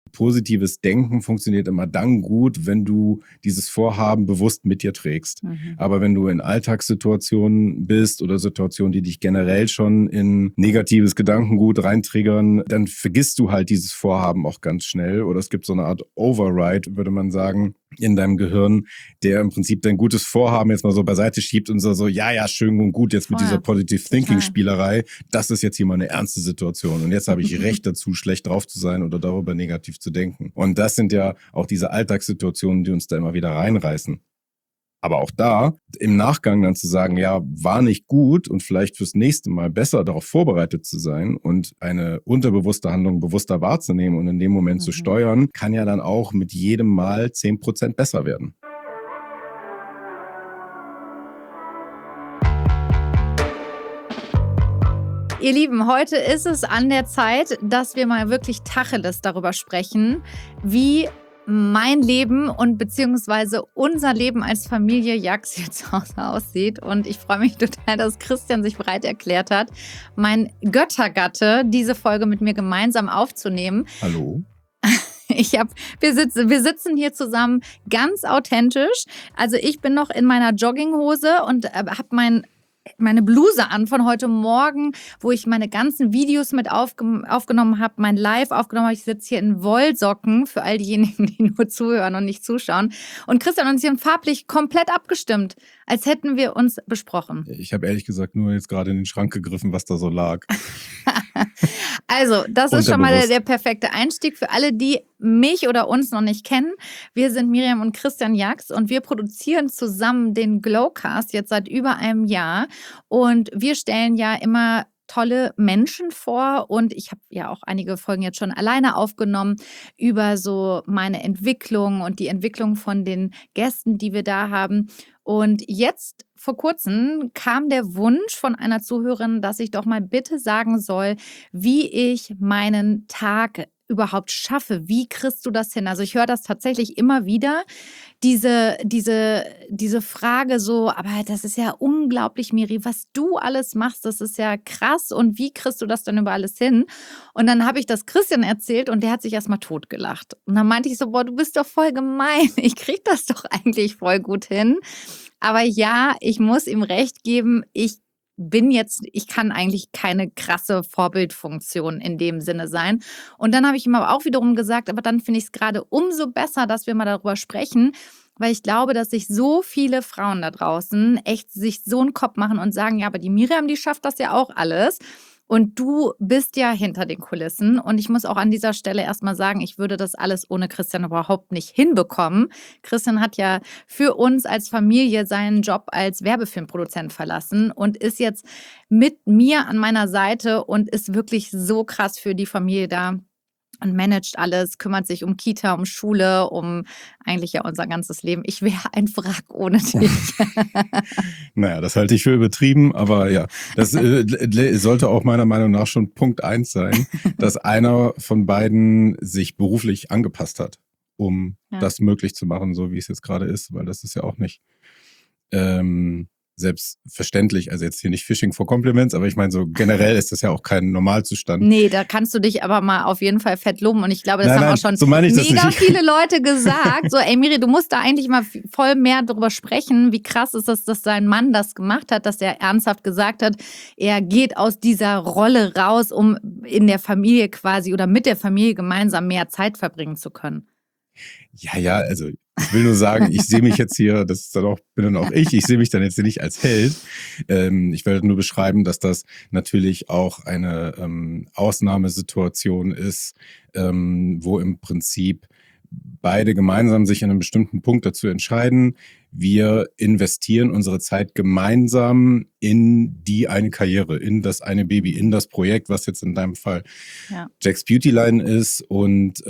Positives Denken funktioniert immer dann gut, wenn du dieses Vorhaben bewusst mit dir trägst. Aber wenn du in Alltagssituationen bist oder Situationen, die dich generell schon in negatives Gedankengut reintriggern, dann vergisst du halt dieses Vorhaben auch ganz schnell. Oder es gibt so eine Art Override, würde man sagen, in deinem Gehirn, der im Prinzip dein gutes Vorhaben jetzt mal so beiseite schiebt und so, ja, schön und gut, jetzt mit dieser Positive Thinking Spielerei, das ist jetzt hier mal eine ernste Situation und jetzt habe ich Recht dazu, schlecht drauf zu sein oder darüber negativ zu denken. Und das sind ja auch diese Alltagssituationen, die uns da immer wieder reinreißen. Aber auch da, im Nachgang dann zu sagen, ja, war nicht gut und vielleicht fürs nächste Mal besser darauf vorbereitet zu sein und eine unterbewusste Handlung bewusster wahrzunehmen und in dem Moment zu steuern, kann ja dann auch mit jedem Mal 10% besser werden. Ihr Lieben, heute ist es an der Zeit, dass wir mal wirklich Tacheles darüber sprechen, wie mein Leben und beziehungsweise unser Leben als Familie Jax jetzt aussieht. Und ich freue mich total, dass Christian sich bereit erklärt hat, mein Göttergatte, diese Folge mit mir gemeinsam aufzunehmen. Hallo? Wir sitzen hier zusammen ganz authentisch. Also ich bin noch in meiner Jogginghose und habe meine Bluse an von heute Morgen, wo ich meine ganzen Videos mit aufgenommen habe, mein Live aufgenommen habe. Ich sitze hier in Wollsocken für all diejenigen, die nur zuhören und nicht zuschauen. Und Christian und ich sind farblich komplett abgestimmt, als hätten wir uns besprochen. Ich habe ehrlich gesagt nur jetzt gerade in den Schrank gegriffen, was da so lag. Also, das ist schon mal der perfekte Einstieg für alle, die mich oder uns noch nicht kennen. Wir sind Miriam und Christian Jax und wir produzieren zusammen den Glowcast jetzt seit über einem Jahr. Und wir stellen ja immer tolle Menschen vor und ich habe ja auch einige Folgen jetzt schon alleine aufgenommen über so meine Entwicklung und die Entwicklung von den Gästen, die wir da haben. Und jetzt vor kurzem kam der Wunsch von einer Zuhörerin, dass ich doch mal bitte sagen soll, wie ich meinen Tag überhaupt schaffe. Wie kriegst du das hin? Also ich höre das tatsächlich immer wieder, diese Frage so, aber das ist ja unglaublich, Miri, was du alles machst, das ist ja krass und wie kriegst du das dann über alles hin? Und dann habe ich das Christian erzählt und der hat sich erstmal totgelacht. Und dann meinte ich so, boah, du bist doch voll gemein, ich krieg das doch eigentlich voll gut hin. Aber ja, ich muss ihm recht geben, ich kann eigentlich keine krasse Vorbildfunktion in dem Sinne sein. Und dann habe ich ihm aber auch wiederum gesagt, aber dann finde ich es gerade umso besser, dass wir mal darüber sprechen, weil ich glaube, dass sich so viele Frauen da draußen echt sich so einen Kopf machen und sagen, ja, aber die Miriam, die schafft das ja auch alles. Und du bist ja hinter den Kulissen. Und ich muss auch an dieser Stelle erstmal sagen, ich würde das alles ohne Christian überhaupt nicht hinbekommen. Christian hat ja für uns als Familie seinen Job als Werbefilmproduzent verlassen und ist jetzt mit mir an meiner Seite und ist wirklich so krass für die Familie da. Und managt alles, kümmert sich um Kita, um Schule, um eigentlich ja unser ganzes Leben. Ich wäre ein Wrack ohne dich. Naja, das halte ich für übertrieben, aber ja, das sollte auch meiner Meinung nach schon Punkt 1 sein, dass einer von beiden sich beruflich angepasst hat, um das möglich zu machen, so wie es jetzt gerade ist, weil das ist ja auch nicht selbstverständlich, also jetzt hier nicht Fishing for Compliments, aber ich meine, so generell ist das ja auch kein Normalzustand. Nee, da kannst du dich aber mal auf jeden Fall fett loben und ich glaube, das haben auch schon so mega viele Leute gesagt, so ey Miri, du musst da eigentlich mal voll mehr drüber sprechen, wie krass ist das, dass sein Mann das gemacht hat, dass er ernsthaft gesagt hat, er geht aus dieser Rolle raus, um in der Familie quasi oder mit der Familie gemeinsam mehr Zeit verbringen zu können. Ja, also ich will nur sagen, ich sehe mich jetzt hier, das ist bin dann auch ich sehe mich dann jetzt hier nicht als Held. Ich werde nur beschreiben, dass das natürlich auch eine Ausnahmesituation ist, wo im Prinzip beide gemeinsam sich an einem bestimmten Punkt dazu entscheiden, wir investieren unsere Zeit gemeinsam in die eine Karriere, in das eine Baby, in das Projekt, was jetzt in deinem Fall Jax Beautyline ist und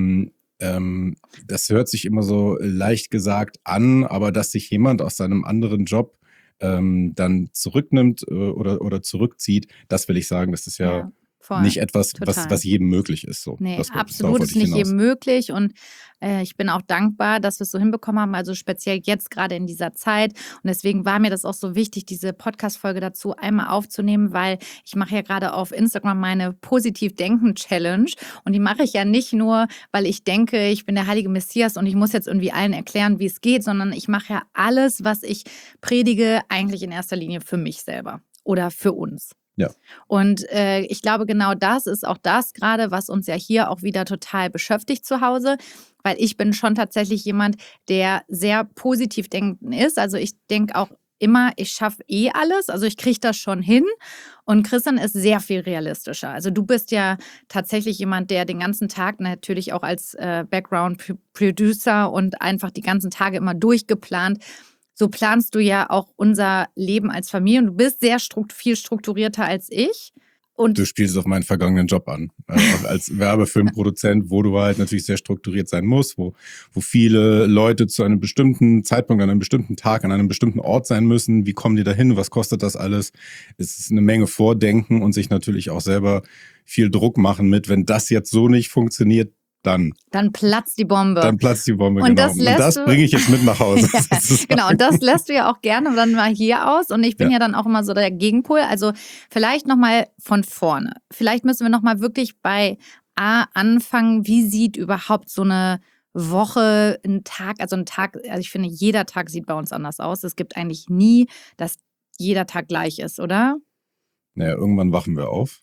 das hört sich immer so leicht gesagt an, aber dass sich jemand aus seinem anderen Job dann zurücknimmt oder zurückzieht, das will ich sagen, das ist nicht etwas, was jedem möglich ist. So. Nee, absolut ist nicht jedem möglich und Ich bin auch dankbar, dass wir es so hinbekommen haben, also speziell jetzt gerade in dieser Zeit. Und deswegen war mir das auch so wichtig, diese Podcast-Folge dazu einmal aufzunehmen, weil ich mache ja gerade auf Instagram meine Positiv-Denken-Challenge. Und die mache ich ja nicht nur, weil ich denke, ich bin der heilige Messias und ich muss jetzt irgendwie allen erklären, wie es geht, sondern ich mache ja alles, was ich predige, eigentlich in erster Linie für mich selber oder für uns. Ja. Und ich glaube, genau das ist auch das gerade, was uns ja hier auch wieder total beschäftigt zu Hause, weil ich bin schon tatsächlich jemand, der sehr positiv denken ist. Also ich denke auch immer, ich schaffe alles, also ich kriege das schon hin. Und Christian ist sehr viel realistischer. Also du bist ja tatsächlich jemand, der den ganzen Tag natürlich auch als Background-Producer und einfach die ganzen Tage immer durchgeplant. So planst du ja auch unser Leben als Familie und du bist sehr viel strukturierter als ich. Und du spielst auf meinen vergangenen Job an. Also als Werbefilmproduzent, wo du halt natürlich sehr strukturiert sein musst, wo viele Leute zu einem bestimmten Zeitpunkt, an einem bestimmten Tag, an einem bestimmten Ort sein müssen. Wie kommen die dahin? Was kostet das alles? Es ist eine Menge Vordenken und sich natürlich auch selber viel Druck machen mit, wenn das jetzt so nicht funktioniert, dann platzt die Bombe. Dann platzt die Bombe, und genau. Und das bringe ich jetzt mit nach Hause. Ja, genau, und das lässt du ja auch gerne dann mal hier aus. Und ich bin ja dann auch immer so der Gegenpol. Also vielleicht nochmal von vorne. Vielleicht müssen wir nochmal wirklich bei A anfangen. Wie sieht überhaupt so eine Woche, ein Tag, also ich finde, jeder Tag sieht bei uns anders aus. Es gibt eigentlich nie, dass jeder Tag gleich ist, oder? Naja, irgendwann wachen wir auf.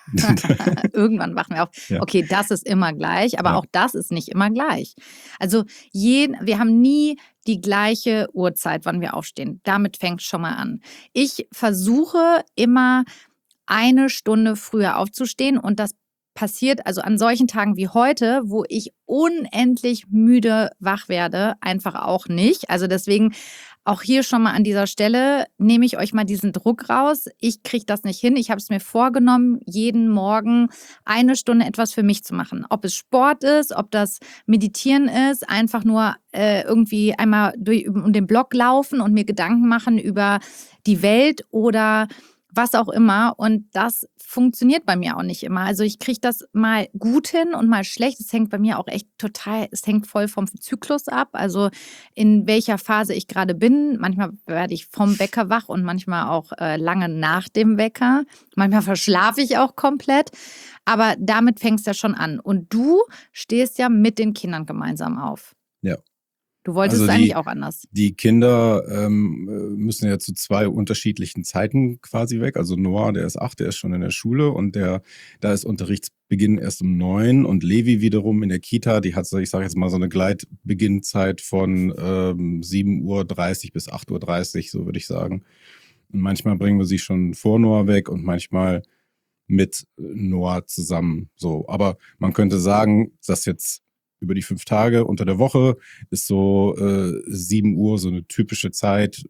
Irgendwann wachen wir auf. Ja. Okay, das ist immer gleich, aber auch das ist nicht immer gleich. Also wir haben nie die gleiche Uhrzeit, wann wir aufstehen. Damit fängt es schon mal an. Ich versuche immer 1 Stunde früher aufzustehen und das passiert also an solchen Tagen wie heute, wo ich unendlich müde wach werde, einfach auch nicht. Also deswegen auch hier schon mal an dieser Stelle nehme ich euch mal diesen Druck raus. Ich kriege das nicht hin. Ich habe es mir vorgenommen, jeden Morgen 1 Stunde etwas für mich zu machen. Ob es Sport ist, ob das Meditieren ist, einfach nur irgendwie einmal um den Block laufen und mir Gedanken machen über die Welt oder was auch immer. Und das funktioniert bei mir auch nicht immer. Also ich kriege das mal gut hin und mal schlecht. Es hängt bei mir auch echt es hängt voll vom Zyklus ab. Also in welcher Phase ich gerade bin. Manchmal werde ich vom Wecker wach und manchmal auch lange nach dem Wecker. Manchmal verschlafe ich auch komplett. Aber damit fängst du ja schon an. Und du stehst ja mit den Kindern gemeinsam auf. Ja. Du wolltest es eigentlich auch anders. Die Kinder müssen ja zu 2 unterschiedlichen Zeiten quasi weg. Also Noah, der ist 8, der ist schon in der Schule und da ist Unterrichtsbeginn erst um 9 und Levi wiederum in der Kita, die hat, ich sage jetzt mal, so eine Gleitbeginnzeit von 7:30 Uhr bis 8:30 Uhr, so würde ich sagen. Und manchmal bringen wir sie schon vor Noah weg und manchmal mit Noah zusammen. So, aber man könnte sagen, dass jetzt über die 5 Tage unter der Woche ist so 7 Uhr so eine typische Zeit,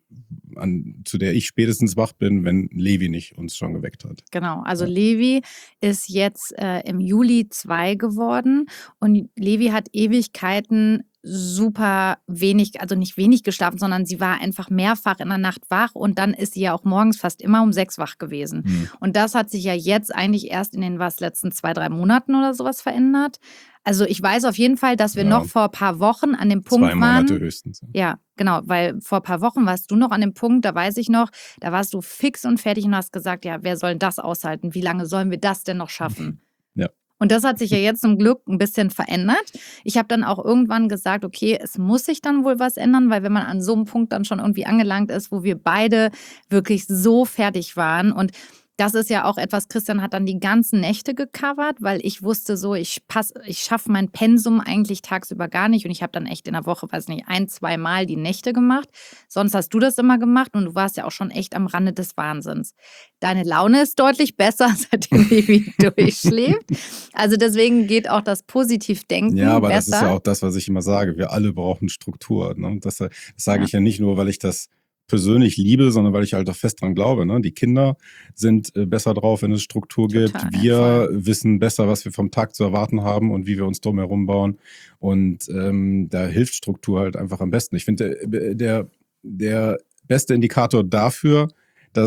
zu der ich spätestens wach bin, wenn Levi nicht uns schon geweckt hat. Genau, also Levi ist jetzt im Juli 2 geworden und Levi hat Ewigkeiten super wenig, also nicht wenig geschlafen, sondern sie war einfach mehrfach in der Nacht wach und dann ist sie ja auch morgens fast immer um 6 wach gewesen. Und das hat sich ja jetzt eigentlich erst in den letzten 2-3 Monaten oder sowas verändert. Also ich weiß auf jeden Fall, dass wir noch vor ein paar Wochen an dem Punkt 2 Monate höchstens. Ja, genau, weil vor ein paar Wochen warst du noch an dem Punkt, da weiß ich noch, da warst du fix und fertig und hast gesagt, ja, wer soll denn das aushalten? Wie lange sollen wir das denn noch schaffen? Ja. Und das hat sich ja jetzt zum Glück ein bisschen verändert. Ich habe dann auch irgendwann gesagt, okay, es muss sich dann wohl was ändern, weil wenn man an so einem Punkt dann schon irgendwie angelangt ist, wo wir beide wirklich so fertig waren und das ist ja auch etwas, Christian hat dann die ganzen Nächte gecovert, weil ich wusste so, ich schaffe mein Pensum eigentlich tagsüber gar nicht und ich habe dann echt in der Woche, 1-2 Mal die Nächte gemacht. Sonst hast du das immer gemacht und du warst ja auch schon echt am Rande des Wahnsinns. Deine Laune ist deutlich besser, seitdem Levi durchschläft. Also deswegen geht auch das Positivdenken besser. Ja, aber das ist ja auch das, was ich immer sage. Wir alle brauchen Struktur. Ne? Das sage ich ja nicht nur, weil ich das persönlich liebe, sondern weil ich halt auch fest dran glaube. Ne? Die Kinder sind besser drauf, wenn es Struktur gibt. Wir wissen besser, was wir vom Tag zu erwarten haben und wie wir uns drumherum bauen. Und da hilft Struktur halt einfach am besten. Ich finde, der beste Indikator dafür, dass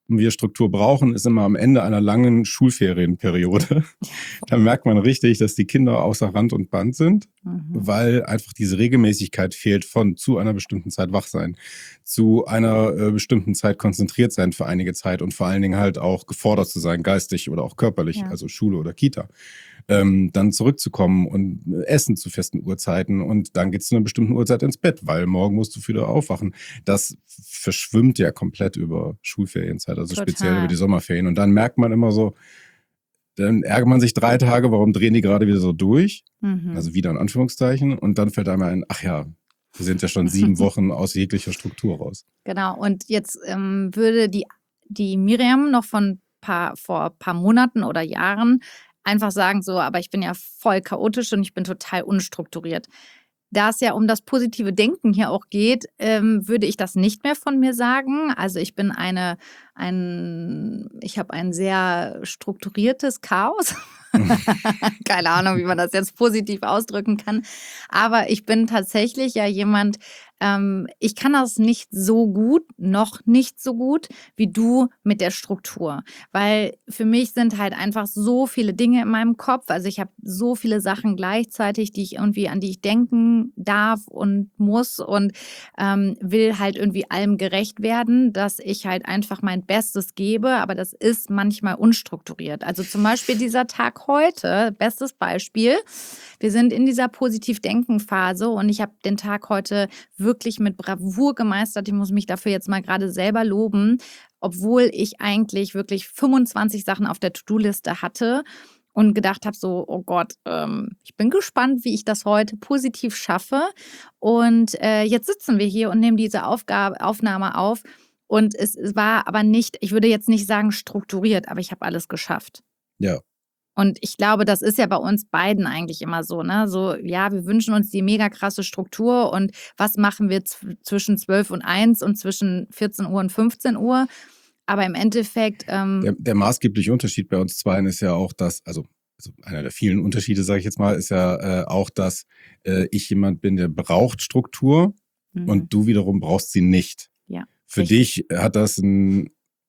wir Struktur brauchen, ist immer am Ende einer langen Schulferienperiode. Da merkt man richtig, dass die Kinder außer Rand und Band sind, weil einfach diese Regelmäßigkeit fehlt von zu einer bestimmten Zeit wach sein, zu einer bestimmten Zeit konzentriert sein für einige Zeit und vor allen Dingen halt auch gefordert zu sein, geistig oder auch körperlich, also Schule oder Kita. Dann zurückzukommen und essen zu festen Uhrzeiten und dann geht's zu einer bestimmten Uhrzeit ins Bett, weil morgen musst du wieder aufwachen. Das verschwimmt ja komplett über Schulferienzeit, also speziell über die Sommerferien. Und dann merkt man immer so, dann ärgert man sich 3 Tage, warum drehen die gerade wieder so durch? Also wieder in Anführungszeichen. Und dann fällt einem ein, ach ja, wir sind ja schon 7 Wochen aus jeglicher Struktur raus. Genau, und jetzt würde die Miriam noch vor ein paar Monaten oder Jahren einfach sagen so, aber ich bin ja voll chaotisch und ich bin total unstrukturiert. Da es ja um das positive Denken hier auch geht, würde ich das nicht mehr von mir sagen. Also ich bin ich habe ein sehr strukturiertes Chaos. Keine Ahnung, wie man das jetzt positiv ausdrücken kann. Aber ich bin tatsächlich ja jemand, ich kann das nicht so gut, noch nicht so gut wie du mit der Struktur. Weil für mich sind halt einfach so viele Dinge in meinem Kopf. Also ich habe so viele Sachen gleichzeitig, an die ich denken darf und muss und will halt irgendwie allem gerecht werden, dass ich halt einfach mein Bestes gebe. Aber das ist manchmal unstrukturiert. Also zum Beispiel dieser Tag heute, bestes Beispiel. Wir sind in dieser Positiv-Denken-Phase und ich habe den Tag heute wirklich mit Bravour gemeistert. Ich muss mich dafür jetzt mal gerade selber loben, obwohl ich eigentlich wirklich 25 Sachen auf der To-Do-Liste hatte und gedacht habe so, oh Gott, ich bin gespannt, wie ich das heute positiv schaffe. Und jetzt sitzen wir hier und nehmen diese Aufnahme auf. Und es war aber nicht, ich würde jetzt nicht sagen strukturiert, aber ich habe alles geschafft. Ja. Und ich glaube, das ist ja bei uns beiden eigentlich immer so, ne? So, ja, wir wünschen uns die mega krasse Struktur und was machen wir zwischen 12 und 1 und zwischen 14 Uhr und 15 Uhr? Aber im Endeffekt Der maßgebliche Unterschied bei uns zweien ist ja auch, dass, also einer der vielen Unterschiede, sage ich jetzt mal, ist ja auch, dass ich jemand bin, der braucht Struktur und du wiederum brauchst sie nicht. Ja. Für dich hat das eine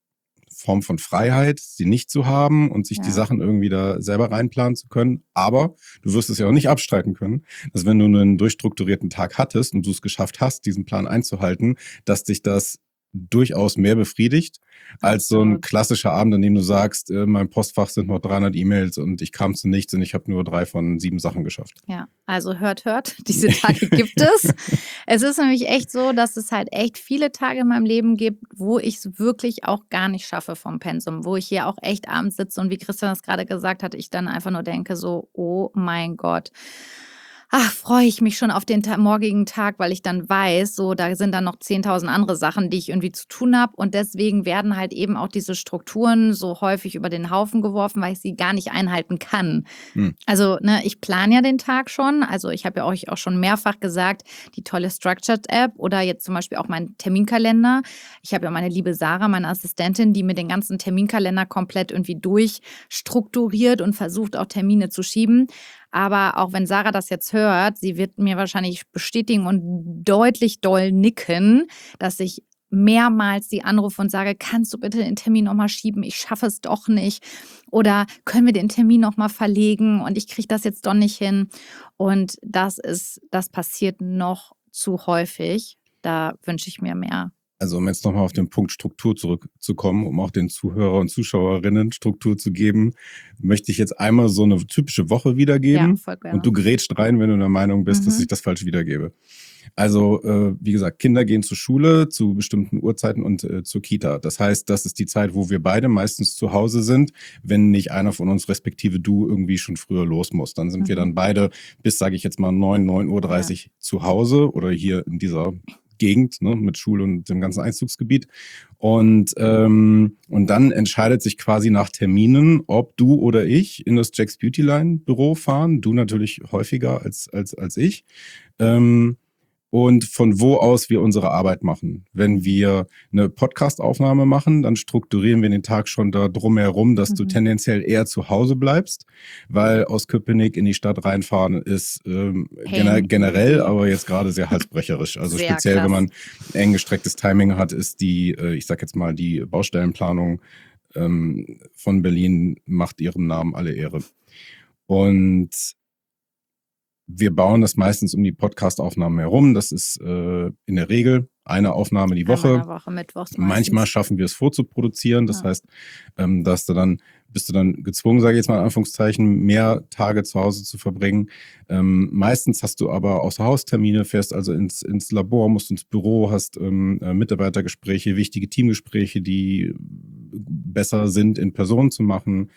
Form von Freiheit, sie nicht zu haben und sich die Sachen irgendwie da selber reinplanen zu können. Aber du wirst es ja auch nicht abstreiten können, dass wenn du einen durchstrukturierten Tag hattest und du es geschafft hast, diesen Plan einzuhalten, dass dich das durchaus mehr befriedigt als so ein klassischer Abend, an dem du sagst, in meinem Postfach sind noch 300 E-Mails und ich kam zu nichts und ich habe nur 3 von 7 Sachen geschafft. Ja, also hört, diese Tage gibt es. Es ist nämlich echt so, dass es halt echt viele Tage in meinem Leben gibt, wo ich es wirklich auch gar nicht schaffe vom Pensum, wo ich hier auch echt abends sitze und wie Christian das gerade gesagt hat, ich dann einfach nur denke so, oh mein Gott, ach, freue ich mich schon auf den morgigen Tag, weil ich dann weiß, so da sind dann noch 10.000 andere Sachen, die ich irgendwie zu tun habe. Und deswegen werden halt eben auch diese Strukturen so häufig über den Haufen geworfen, weil ich sie gar nicht einhalten kann. Also ne, ich plane ja den Tag schon. Also ich habe ja euch auch schon mehrfach gesagt, die tolle Structured-App oder jetzt zum Beispiel auch mein Terminkalender. Ich habe ja meine liebe Sarah, meine Assistentin, die mir den ganzen Terminkalender komplett irgendwie durchstrukturiert und versucht auch Termine zu schieben. Aber auch wenn Sarah das jetzt hört, sie wird mir wahrscheinlich bestätigen und deutlich doll nicken, dass ich mehrmals sie anrufe und sage, kannst du bitte den Termin nochmal schieben? Ich schaffe es doch nicht. Oder können wir den Termin nochmal verlegen? Und ich kriege das jetzt doch nicht hin. Und das passiert noch zu häufig. Da wünsche ich mir mehr. Also um jetzt nochmal auf den Punkt Struktur zurückzukommen, um auch den Zuhörer und Zuschauerinnen Struktur zu geben, möchte ich jetzt einmal so eine typische Woche wiedergeben. Ja, voll gerne. Und du grätschst rein, wenn du der Meinung bist, dass ich das falsch wiedergebe. Also wie gesagt, Kinder gehen zur Schule zu bestimmten Uhrzeiten und zur Kita. Das heißt, das ist die Zeit, wo wir beide meistens zu Hause sind, wenn nicht einer von uns, respektive du, irgendwie schon früher los muss. Dann sind wir dann beide bis, sage ich jetzt mal, 9:30 Uhr zu Hause oder hier in dieser Gegend, ne, mit Schule und dem ganzen Einzugsgebiet. Und dann entscheidet sich quasi nach Terminen, ob du oder ich in das Jack's Beauty Line Büro fahren. Du natürlich häufiger als ich. und von wo aus wir unsere Arbeit machen. Wenn wir eine Podcast-Aufnahme machen, dann strukturieren wir den Tag schon da drumherum, dass du tendenziell eher zu Hause bleibst, weil aus Köpenick in die Stadt reinfahren ist generell, aber jetzt gerade sehr halsbrecherisch. Also Sehr speziell, krass. wenn man eng gestrecktes Timing hat, ist die, ich sag jetzt mal, die Baustellenplanung von Berlin macht ihrem Namen alle Ehre. Und wir bauen das meistens um die Podcast-Aufnahmen herum. Das ist in der Regel eine Aufnahme die Woche. Einmal in der Woche, mittwochs meistens. Manchmal schaffen wir es vorzuproduzieren. Das heißt, bist du dann gezwungen, sage ich jetzt mal in Anführungszeichen, mehr Tage zu Hause zu verbringen. Meistens hast du aber Außerhaustermine, fährst also ins Labor, musst ins Büro, hast Mitarbeitergespräche, wichtige Teamgespräche, die besser sind, in Person zu machen.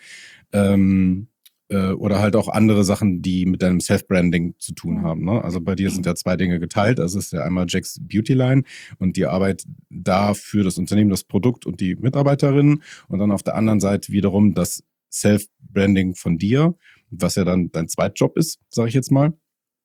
Oder halt auch andere Sachen, die mit deinem Self-Branding zu tun haben. Ne? Also bei dir sind ja 2 Dinge geteilt. Also es ist ja einmal Jack's Beauty Line und die Arbeit da für das Unternehmen, das Produkt und die Mitarbeiterinnen. Und dann auf der anderen Seite wiederum das Self-Branding von dir, was ja dann dein Zweitjob ist, sage ich jetzt mal.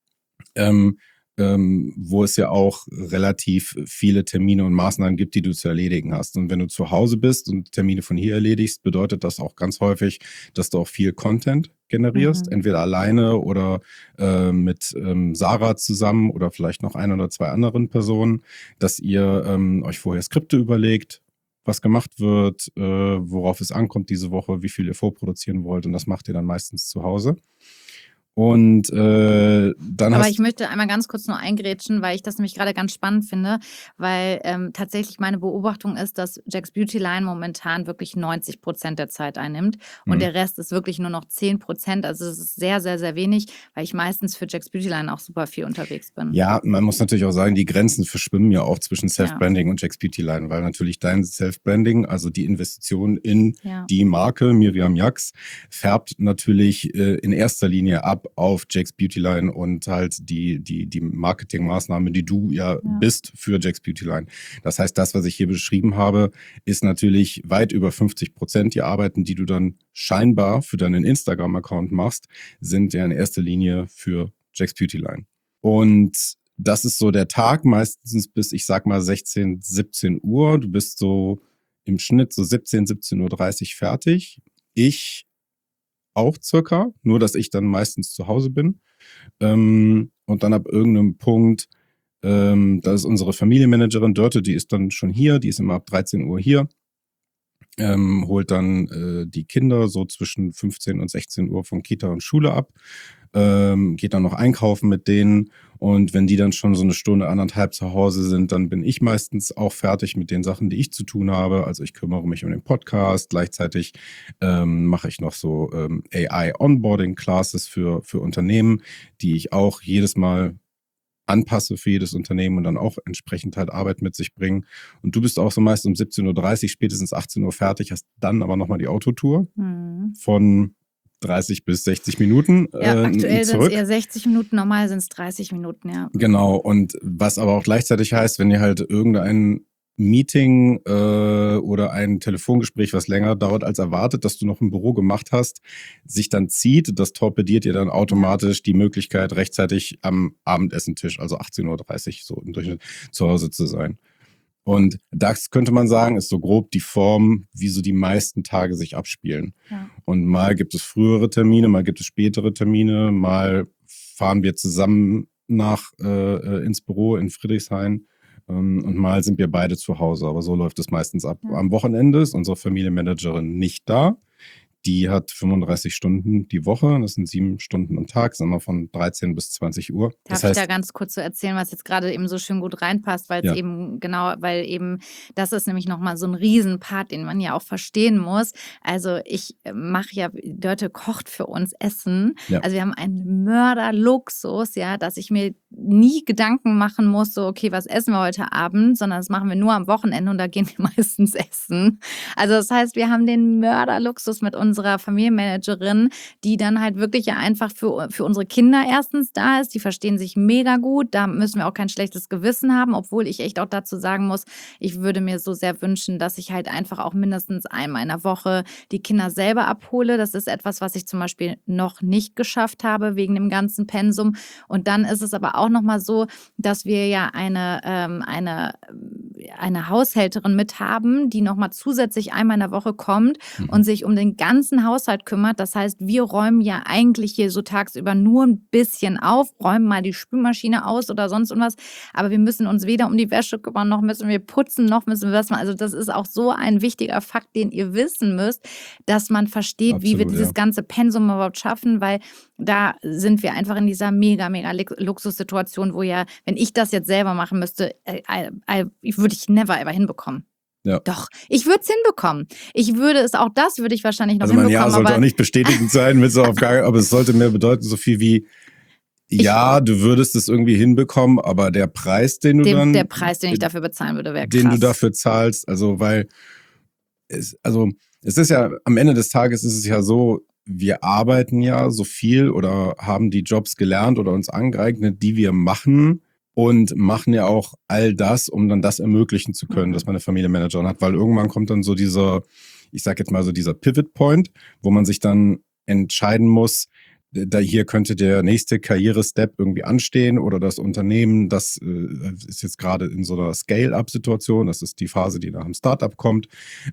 Wo es ja auch relativ viele Termine und Maßnahmen gibt, die du zu erledigen hast. Und wenn du zu Hause bist und Termine von hier erledigst, bedeutet das auch ganz häufig, dass du auch viel Content generierst, entweder alleine oder mit Sarah zusammen oder vielleicht noch 1 oder 2 anderen Personen, dass ihr euch vorher Skripte überlegt, was gemacht wird, worauf es ankommt diese Woche, wie viel ihr vorproduzieren wollt, und das macht ihr dann meistens zu Hause. Und dann Aber ich möchte einmal ganz kurz nur eingrätschen, weil ich das nämlich gerade ganz spannend finde, weil tatsächlich meine Beobachtung ist, dass Jack's Beauty Line momentan wirklich 90% der Zeit einnimmt und der Rest ist wirklich nur noch 10%. Also das ist sehr, sehr, sehr wenig, weil ich meistens für Jack's Beauty Line auch super viel unterwegs bin. Ja, man muss natürlich auch sagen, die Grenzen verschwimmen ja auch zwischen Self-Branding und Jack's Beauty Line, weil natürlich dein Self-Branding, also die Investition in die Marke Miriam Jax, färbt natürlich in erster Linie ab auf Jack's Beauty Line und halt die Marketingmaßnahme, die du bist für Jack's Beauty Line. Das heißt, das, was ich hier beschrieben habe, ist natürlich weit über 50%. Die Arbeiten, die du dann scheinbar für deinen Instagram-Account machst, sind ja in erster Linie für Jack's Beauty Line. Und das ist so der Tag, meistens bis, ich sag mal, 16, 17 Uhr. Du bist so im Schnitt so 17:30 Uhr fertig. Ich auch circa, nur dass ich dann meistens zu Hause bin. Und dann ab irgendeinem Punkt, da ist unsere Familienmanagerin Dörte, die ist dann schon hier, die ist immer ab 13 Uhr hier, holt dann die Kinder so zwischen 15 und 16 Uhr von Kita und Schule ab, geht dann noch einkaufen mit denen, und wenn die dann schon so 1 Stunde, 1,5 zu Hause sind, dann bin ich meistens auch fertig mit den Sachen, die ich zu tun habe. Also ich kümmere mich um den Podcast, gleichzeitig mache ich noch so AI-Onboarding-Classes für Unternehmen, die ich auch jedes Mal anpasse für jedes Unternehmen und dann auch entsprechend halt Arbeit mit sich bringen. Und du bist auch so meist um 17:30 Uhr, spätestens 18 Uhr fertig, hast dann aber nochmal die Autotour von 30 bis 60 Minuten aktuell sind zurück. es eher 60 Minuten, normal sind es 30 Minuten, ja. Genau, und was aber auch gleichzeitig heißt, wenn ihr halt irgendein Meeting oder ein Telefongespräch, was länger dauert als erwartet, dass du noch im Büro gemacht hast, sich dann zieht, das torpediert dir dann automatisch die Möglichkeit, rechtzeitig am Abendessentisch, also 18:30 Uhr so im Durchschnitt zu Hause zu sein. Und das könnte man sagen, ist so grob die Form, wie so die meisten Tage sich abspielen. Ja. Und mal gibt es frühere Termine, mal gibt es spätere Termine, mal fahren wir zusammen ins Büro in Friedrichshain und mal sind wir beide zu Hause. Aber so läuft es meistens ab. Ja. Am Wochenende ist unsere Familienmanagerin nicht da. Die hat 35 Stunden die Woche, das sind 7 Stunden am Tag, sagen wir von 13 bis 20 Uhr. Darf ich da ganz kurz so erzählen, was jetzt gerade eben so schön gut reinpasst, weil es eben weil eben das ist nämlich nochmal so ein Riesenpart, den man ja auch verstehen muss. Also ich mache ja, Dörte kocht für uns Essen. Ja. Also wir haben einen Mörderluxus, ja, dass ich mir nie Gedanken machen muss, so okay, was essen wir heute Abend, sondern das machen wir nur am Wochenende und da gehen wir meistens essen. Also das heißt, wir haben den Mörderluxus mit unserer Familienmanagerin, die dann halt wirklich ja einfach für unsere Kinder erstens da ist. Die verstehen sich mega gut. Da müssen wir auch kein schlechtes Gewissen haben, obwohl ich echt auch dazu sagen muss, ich würde mir so sehr wünschen, dass ich halt einfach auch mindestens einmal in der Woche die Kinder selber abhole. Das ist etwas, was ich zum Beispiel noch nicht geschafft habe wegen dem ganzen Pensum. Und dann ist es aber auch nochmal so, dass wir ja eine Haushälterin mit haben, die nochmal zusätzlich einmal in der Woche kommt und sich um den ganzen Haushalt kümmert. Das heißt, wir räumen ja eigentlich hier so tagsüber nur ein bisschen auf, räumen mal die Spülmaschine aus oder sonst irgendwas. Aber wir müssen uns weder um die Wäsche kümmern, noch müssen wir putzen, noch müssen wir was machen. Also das ist auch so ein wichtiger Fakt, den ihr wissen müsst, dass man versteht, wie wir dieses ganze Pensum überhaupt schaffen, weil da sind wir einfach in dieser mega, mega Luxussituation, wo ja, wenn ich das jetzt selber machen müsste, würde ich never ever hinbekommen. Ja. Doch, ich würde es hinbekommen. Das würde ich wahrscheinlich noch hinbekommen. Also man sollte auch nicht bestätigend sein, aber es sollte mehr bedeuten, so viel wie, du würdest es irgendwie hinbekommen, aber der Preis, den ich dafür bezahlen würde, wäre krass. Den du dafür zahlst, also weil es ist ja, am Ende des Tages ist es ja so, wir arbeiten ja so viel oder haben die Jobs gelernt oder uns angeeignet, die wir machen und machen ja auch all das, um dann das ermöglichen zu können, dass man eine Familienmanagerin hat, weil irgendwann kommt dann so dieser Pivot Point, wo man sich dann entscheiden muss, hier könnte der nächste Karrierestep irgendwie anstehen oder das Unternehmen, das ist jetzt gerade in so einer Scale-Up-Situation, das ist die Phase, die nach einem Startup kommt.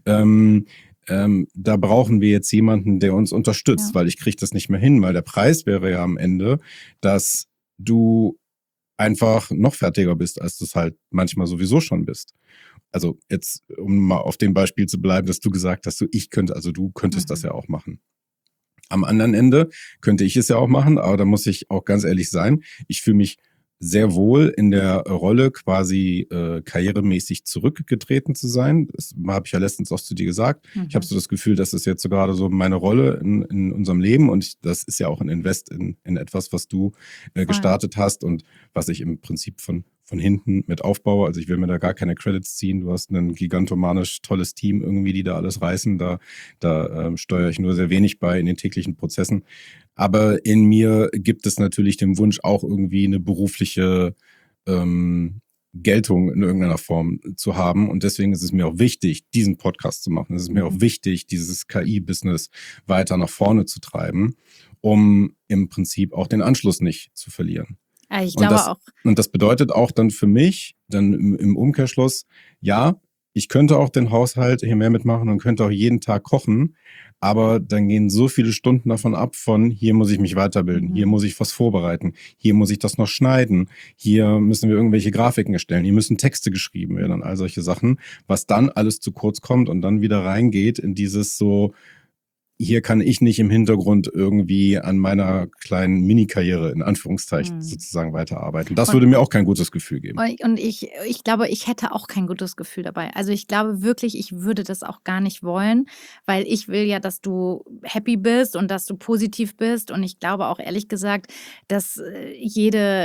Da brauchen wir jetzt jemanden, der uns unterstützt, weil ich kriege das nicht mehr hin, weil der Preis wäre ja am Ende, dass du einfach noch fertiger bist, als du es halt manchmal sowieso schon bist. Also jetzt, um mal auf dem Beispiel zu bleiben, dass du gesagt hast, du könntest das ja auch machen. Am anderen Ende könnte ich es ja auch machen, aber da muss ich auch ganz ehrlich sein, ich fühle mich sehr wohl in der Rolle, quasi karrieremäßig zurückgetreten zu sein. Das habe ich ja letztens auch zu dir gesagt. Ich habe so das Gefühl, das ist jetzt so gerade so meine Rolle in unserem Leben und das ist ja auch ein Invest in etwas, was du gestartet hast und was ich im Prinzip von hinten mit aufbaue. Also ich will mir da gar keine Credits ziehen. Du hast ein gigantomanisch tolles Team irgendwie, die da alles reißen. Da steuere ich nur sehr wenig bei in den täglichen Prozessen. Aber in mir gibt es natürlich den Wunsch, auch irgendwie eine berufliche Geltung in irgendeiner Form zu haben. Und deswegen ist es mir auch wichtig, diesen Podcast zu machen. Es ist mir auch wichtig, dieses KI-Business weiter nach vorne zu treiben, um im Prinzip auch den Anschluss nicht zu verlieren. Ich glaube auch. Und das bedeutet auch dann für mich, dann im Umkehrschluss, ich könnte auch den Haushalt hier mehr mitmachen und könnte auch jeden Tag kochen, aber dann gehen so viele Stunden davon ab hier muss ich mich weiterbilden, hier muss ich was vorbereiten, hier muss ich das noch schneiden, hier müssen wir irgendwelche Grafiken erstellen, hier müssen Texte geschrieben werden und all solche Sachen, was dann alles zu kurz kommt und dann wieder reingeht in dieses so, hier kann ich nicht im Hintergrund irgendwie an meiner kleinen Mini-Karriere in Anführungszeichen sozusagen weiterarbeiten. Das würde mir auch kein gutes Gefühl geben. Und ich glaube, ich hätte auch kein gutes Gefühl dabei. Also ich glaube wirklich, ich würde das auch gar nicht wollen, weil ich will ja, dass du happy bist und dass du positiv bist. Und ich glaube auch ehrlich gesagt, dass jede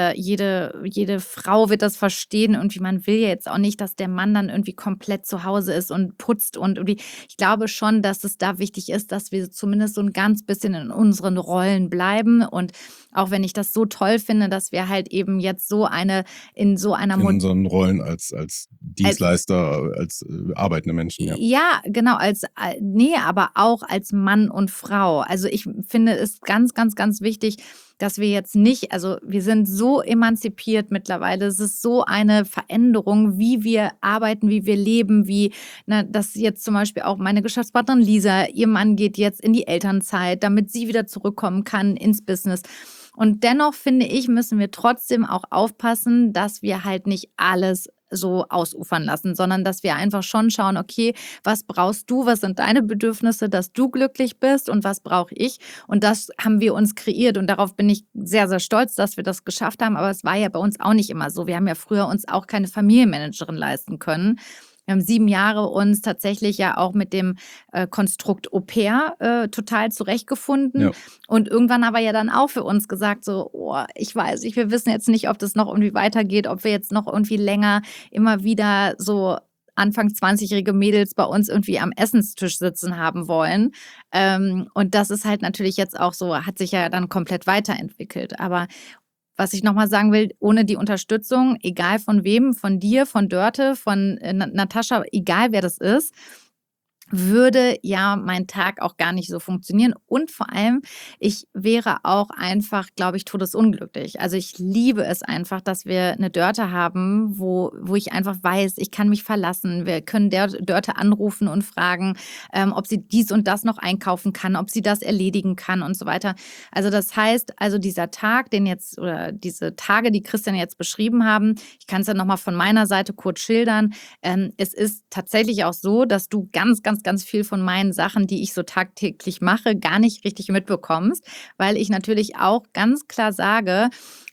Frau wird das verstehen. Und man will ja jetzt auch nicht, dass der Mann dann irgendwie komplett zu Hause ist und putzt und irgendwie. Ich glaube schon, dass es da wichtig ist, dass wir zumindest so ein ganz bisschen in unseren Rollen bleiben. Und auch wenn ich das so toll finde, dass wir halt eben jetzt in unseren Rollen als Dienstleister, als arbeitende Menschen. Ja, genau, aber auch als Mann und Frau. Also ich finde es ganz, ganz, ganz wichtig, dass wir jetzt nicht, also wir sind so emanzipiert mittlerweile, es ist so eine Veränderung, wie wir arbeiten, wie wir leben, dass jetzt zum Beispiel auch meine Geschäftspartnerin Lisa, ihr Mann geht jetzt in die Elternzeit, damit sie wieder zurückkommen kann ins Business. Und dennoch finde ich, müssen wir trotzdem auch aufpassen, dass wir halt nicht alles so ausufern lassen, sondern dass wir einfach schon schauen, okay, was brauchst du, was sind deine Bedürfnisse, dass du glücklich bist und was brauche ich? Und das haben wir uns kreiert und darauf bin ich sehr, sehr stolz, dass wir das geschafft haben, aber es war ja bei uns auch nicht immer so. Wir haben ja früher uns auch keine Familienmanagerin leisten können. Wir haben 7 Jahre uns tatsächlich ja auch mit dem Konstrukt Au-pair total zurechtgefunden. Ja. Und irgendwann aber ja dann auch für uns gesagt, so, ich weiß nicht, wir wissen jetzt nicht, ob das noch irgendwie weitergeht, ob wir jetzt noch irgendwie länger immer wieder so Anfang 20-jährige Mädels bei uns irgendwie am Essenstisch sitzen haben wollen. Und das ist halt natürlich jetzt auch so, hat sich ja dann komplett weiterentwickelt. Aber was ich nochmal sagen will, ohne die Unterstützung, egal von wem, von dir, von Dörte, von Natascha, egal wer das ist, würde ja mein Tag auch gar nicht so funktionieren. Und vor allem, ich wäre auch einfach, glaube ich, todesunglücklich. Also ich liebe es einfach, dass wir eine Dörte haben, wo ich einfach weiß, ich kann mich verlassen. Wir können der Dörte anrufen und fragen, ob sie dies und das noch einkaufen kann, ob sie das erledigen kann und so weiter. Also das heißt, also dieser Tag, oder diese Tage, die Christian jetzt beschrieben haben, ich kann es ja nochmal von meiner Seite kurz schildern. Es ist tatsächlich auch so, dass du ganz, ganz, ganz viel von meinen Sachen, die ich so tagtäglich mache, gar nicht richtig mitbekommst, weil ich natürlich auch ganz klar sage,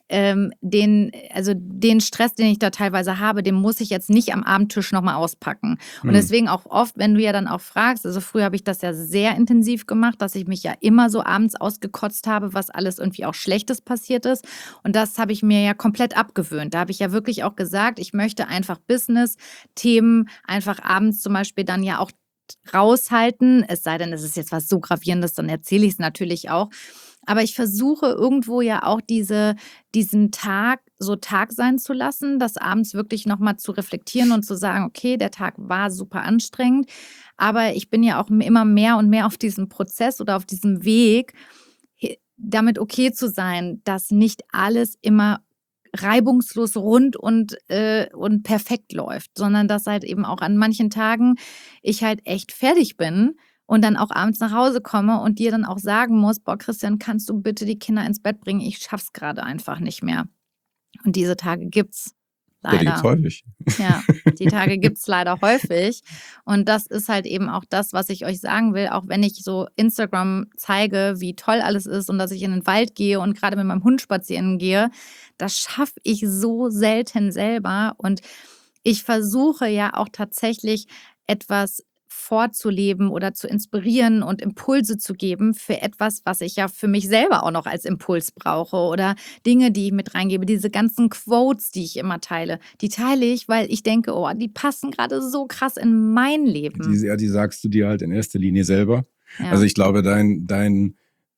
den Stress, den ich da teilweise habe, den muss ich jetzt nicht am Abendtisch nochmal auspacken. Und deswegen auch oft, wenn du ja dann auch fragst, also früher habe ich das ja sehr intensiv gemacht, dass ich mich ja immer so abends ausgekotzt habe, was alles irgendwie auch Schlechtes passiert ist. Und das habe ich mir ja komplett abgewöhnt. Da habe ich ja wirklich auch gesagt, ich möchte einfach Business-Themen einfach abends zum Beispiel dann ja auch raushalten. Es sei denn, es ist jetzt was so Gravierendes, dann erzähle ich es natürlich auch. Aber ich versuche irgendwo ja auch diesen Tag so Tag sein zu lassen, das abends wirklich nochmal zu reflektieren und zu sagen, okay, der Tag war super anstrengend, aber ich bin ja auch immer mehr und mehr auf diesem Prozess oder auf diesem Weg, damit okay zu sein, dass nicht alles immer reibungslos rund und perfekt läuft, sondern dass halt eben auch an manchen Tagen ich halt echt fertig bin und dann auch abends nach Hause komme und dir dann auch sagen muss, boah, Christian, kannst du bitte die Kinder ins Bett bringen? Ich schaff's gerade einfach nicht mehr. Und diese Tage gibt's leider. Ja, die gibt's häufig. Ja, die Tage gibt's leider häufig. Und das ist halt eben auch das, was ich euch sagen will, auch wenn ich so Instagram zeige, wie toll alles ist und dass ich in den Wald gehe und gerade mit meinem Hund spazieren gehe, das schaffe ich so selten selber. Und ich versuche ja auch tatsächlich etwas vorzuleben oder zu inspirieren und Impulse zu geben für etwas, was ich ja für mich selber auch noch als Impuls brauche oder Dinge, die ich mit reingebe. Diese ganzen Quotes, die ich immer teile, die teile ich, weil ich denke, oh, die passen gerade so krass in mein Leben. Die sagst du dir halt in erster Linie selber. Ja. Also ich glaube, dein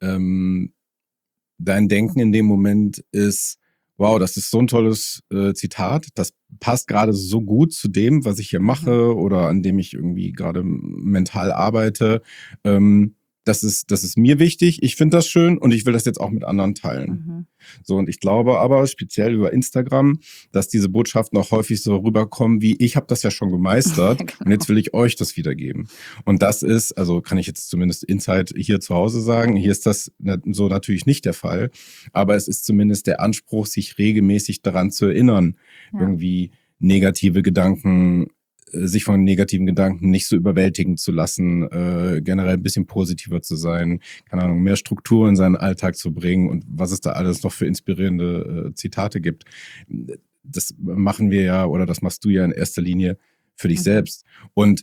Denken in dem Moment ist, wow, das ist so ein tolles Zitat. Das passt gerade so gut zu dem, was ich hier mache oder an dem ich irgendwie gerade mental arbeite. Das ist mir wichtig. Ich finde das schön und ich will das jetzt auch mit anderen teilen. So, und ich glaube aber speziell über Instagram, dass diese Botschaften auch häufig so rüberkommen wie, ich habe das ja schon gemeistert genau. Und jetzt will ich euch das wiedergeben. Und das ist, also kann ich jetzt zumindest Inside hier zu Hause sagen, hier ist das so natürlich nicht der Fall, aber es ist zumindest der Anspruch, sich regelmäßig daran zu erinnern, irgendwie negative Gedanken, sich von negativen Gedanken nicht so überwältigen zu lassen, generell ein bisschen positiver zu sein, keine Ahnung, mehr Struktur in seinen Alltag zu bringen und was es da alles noch für inspirierende Zitate gibt. Das machen wir ja oder das machst du ja in erster Linie für dich selbst. Und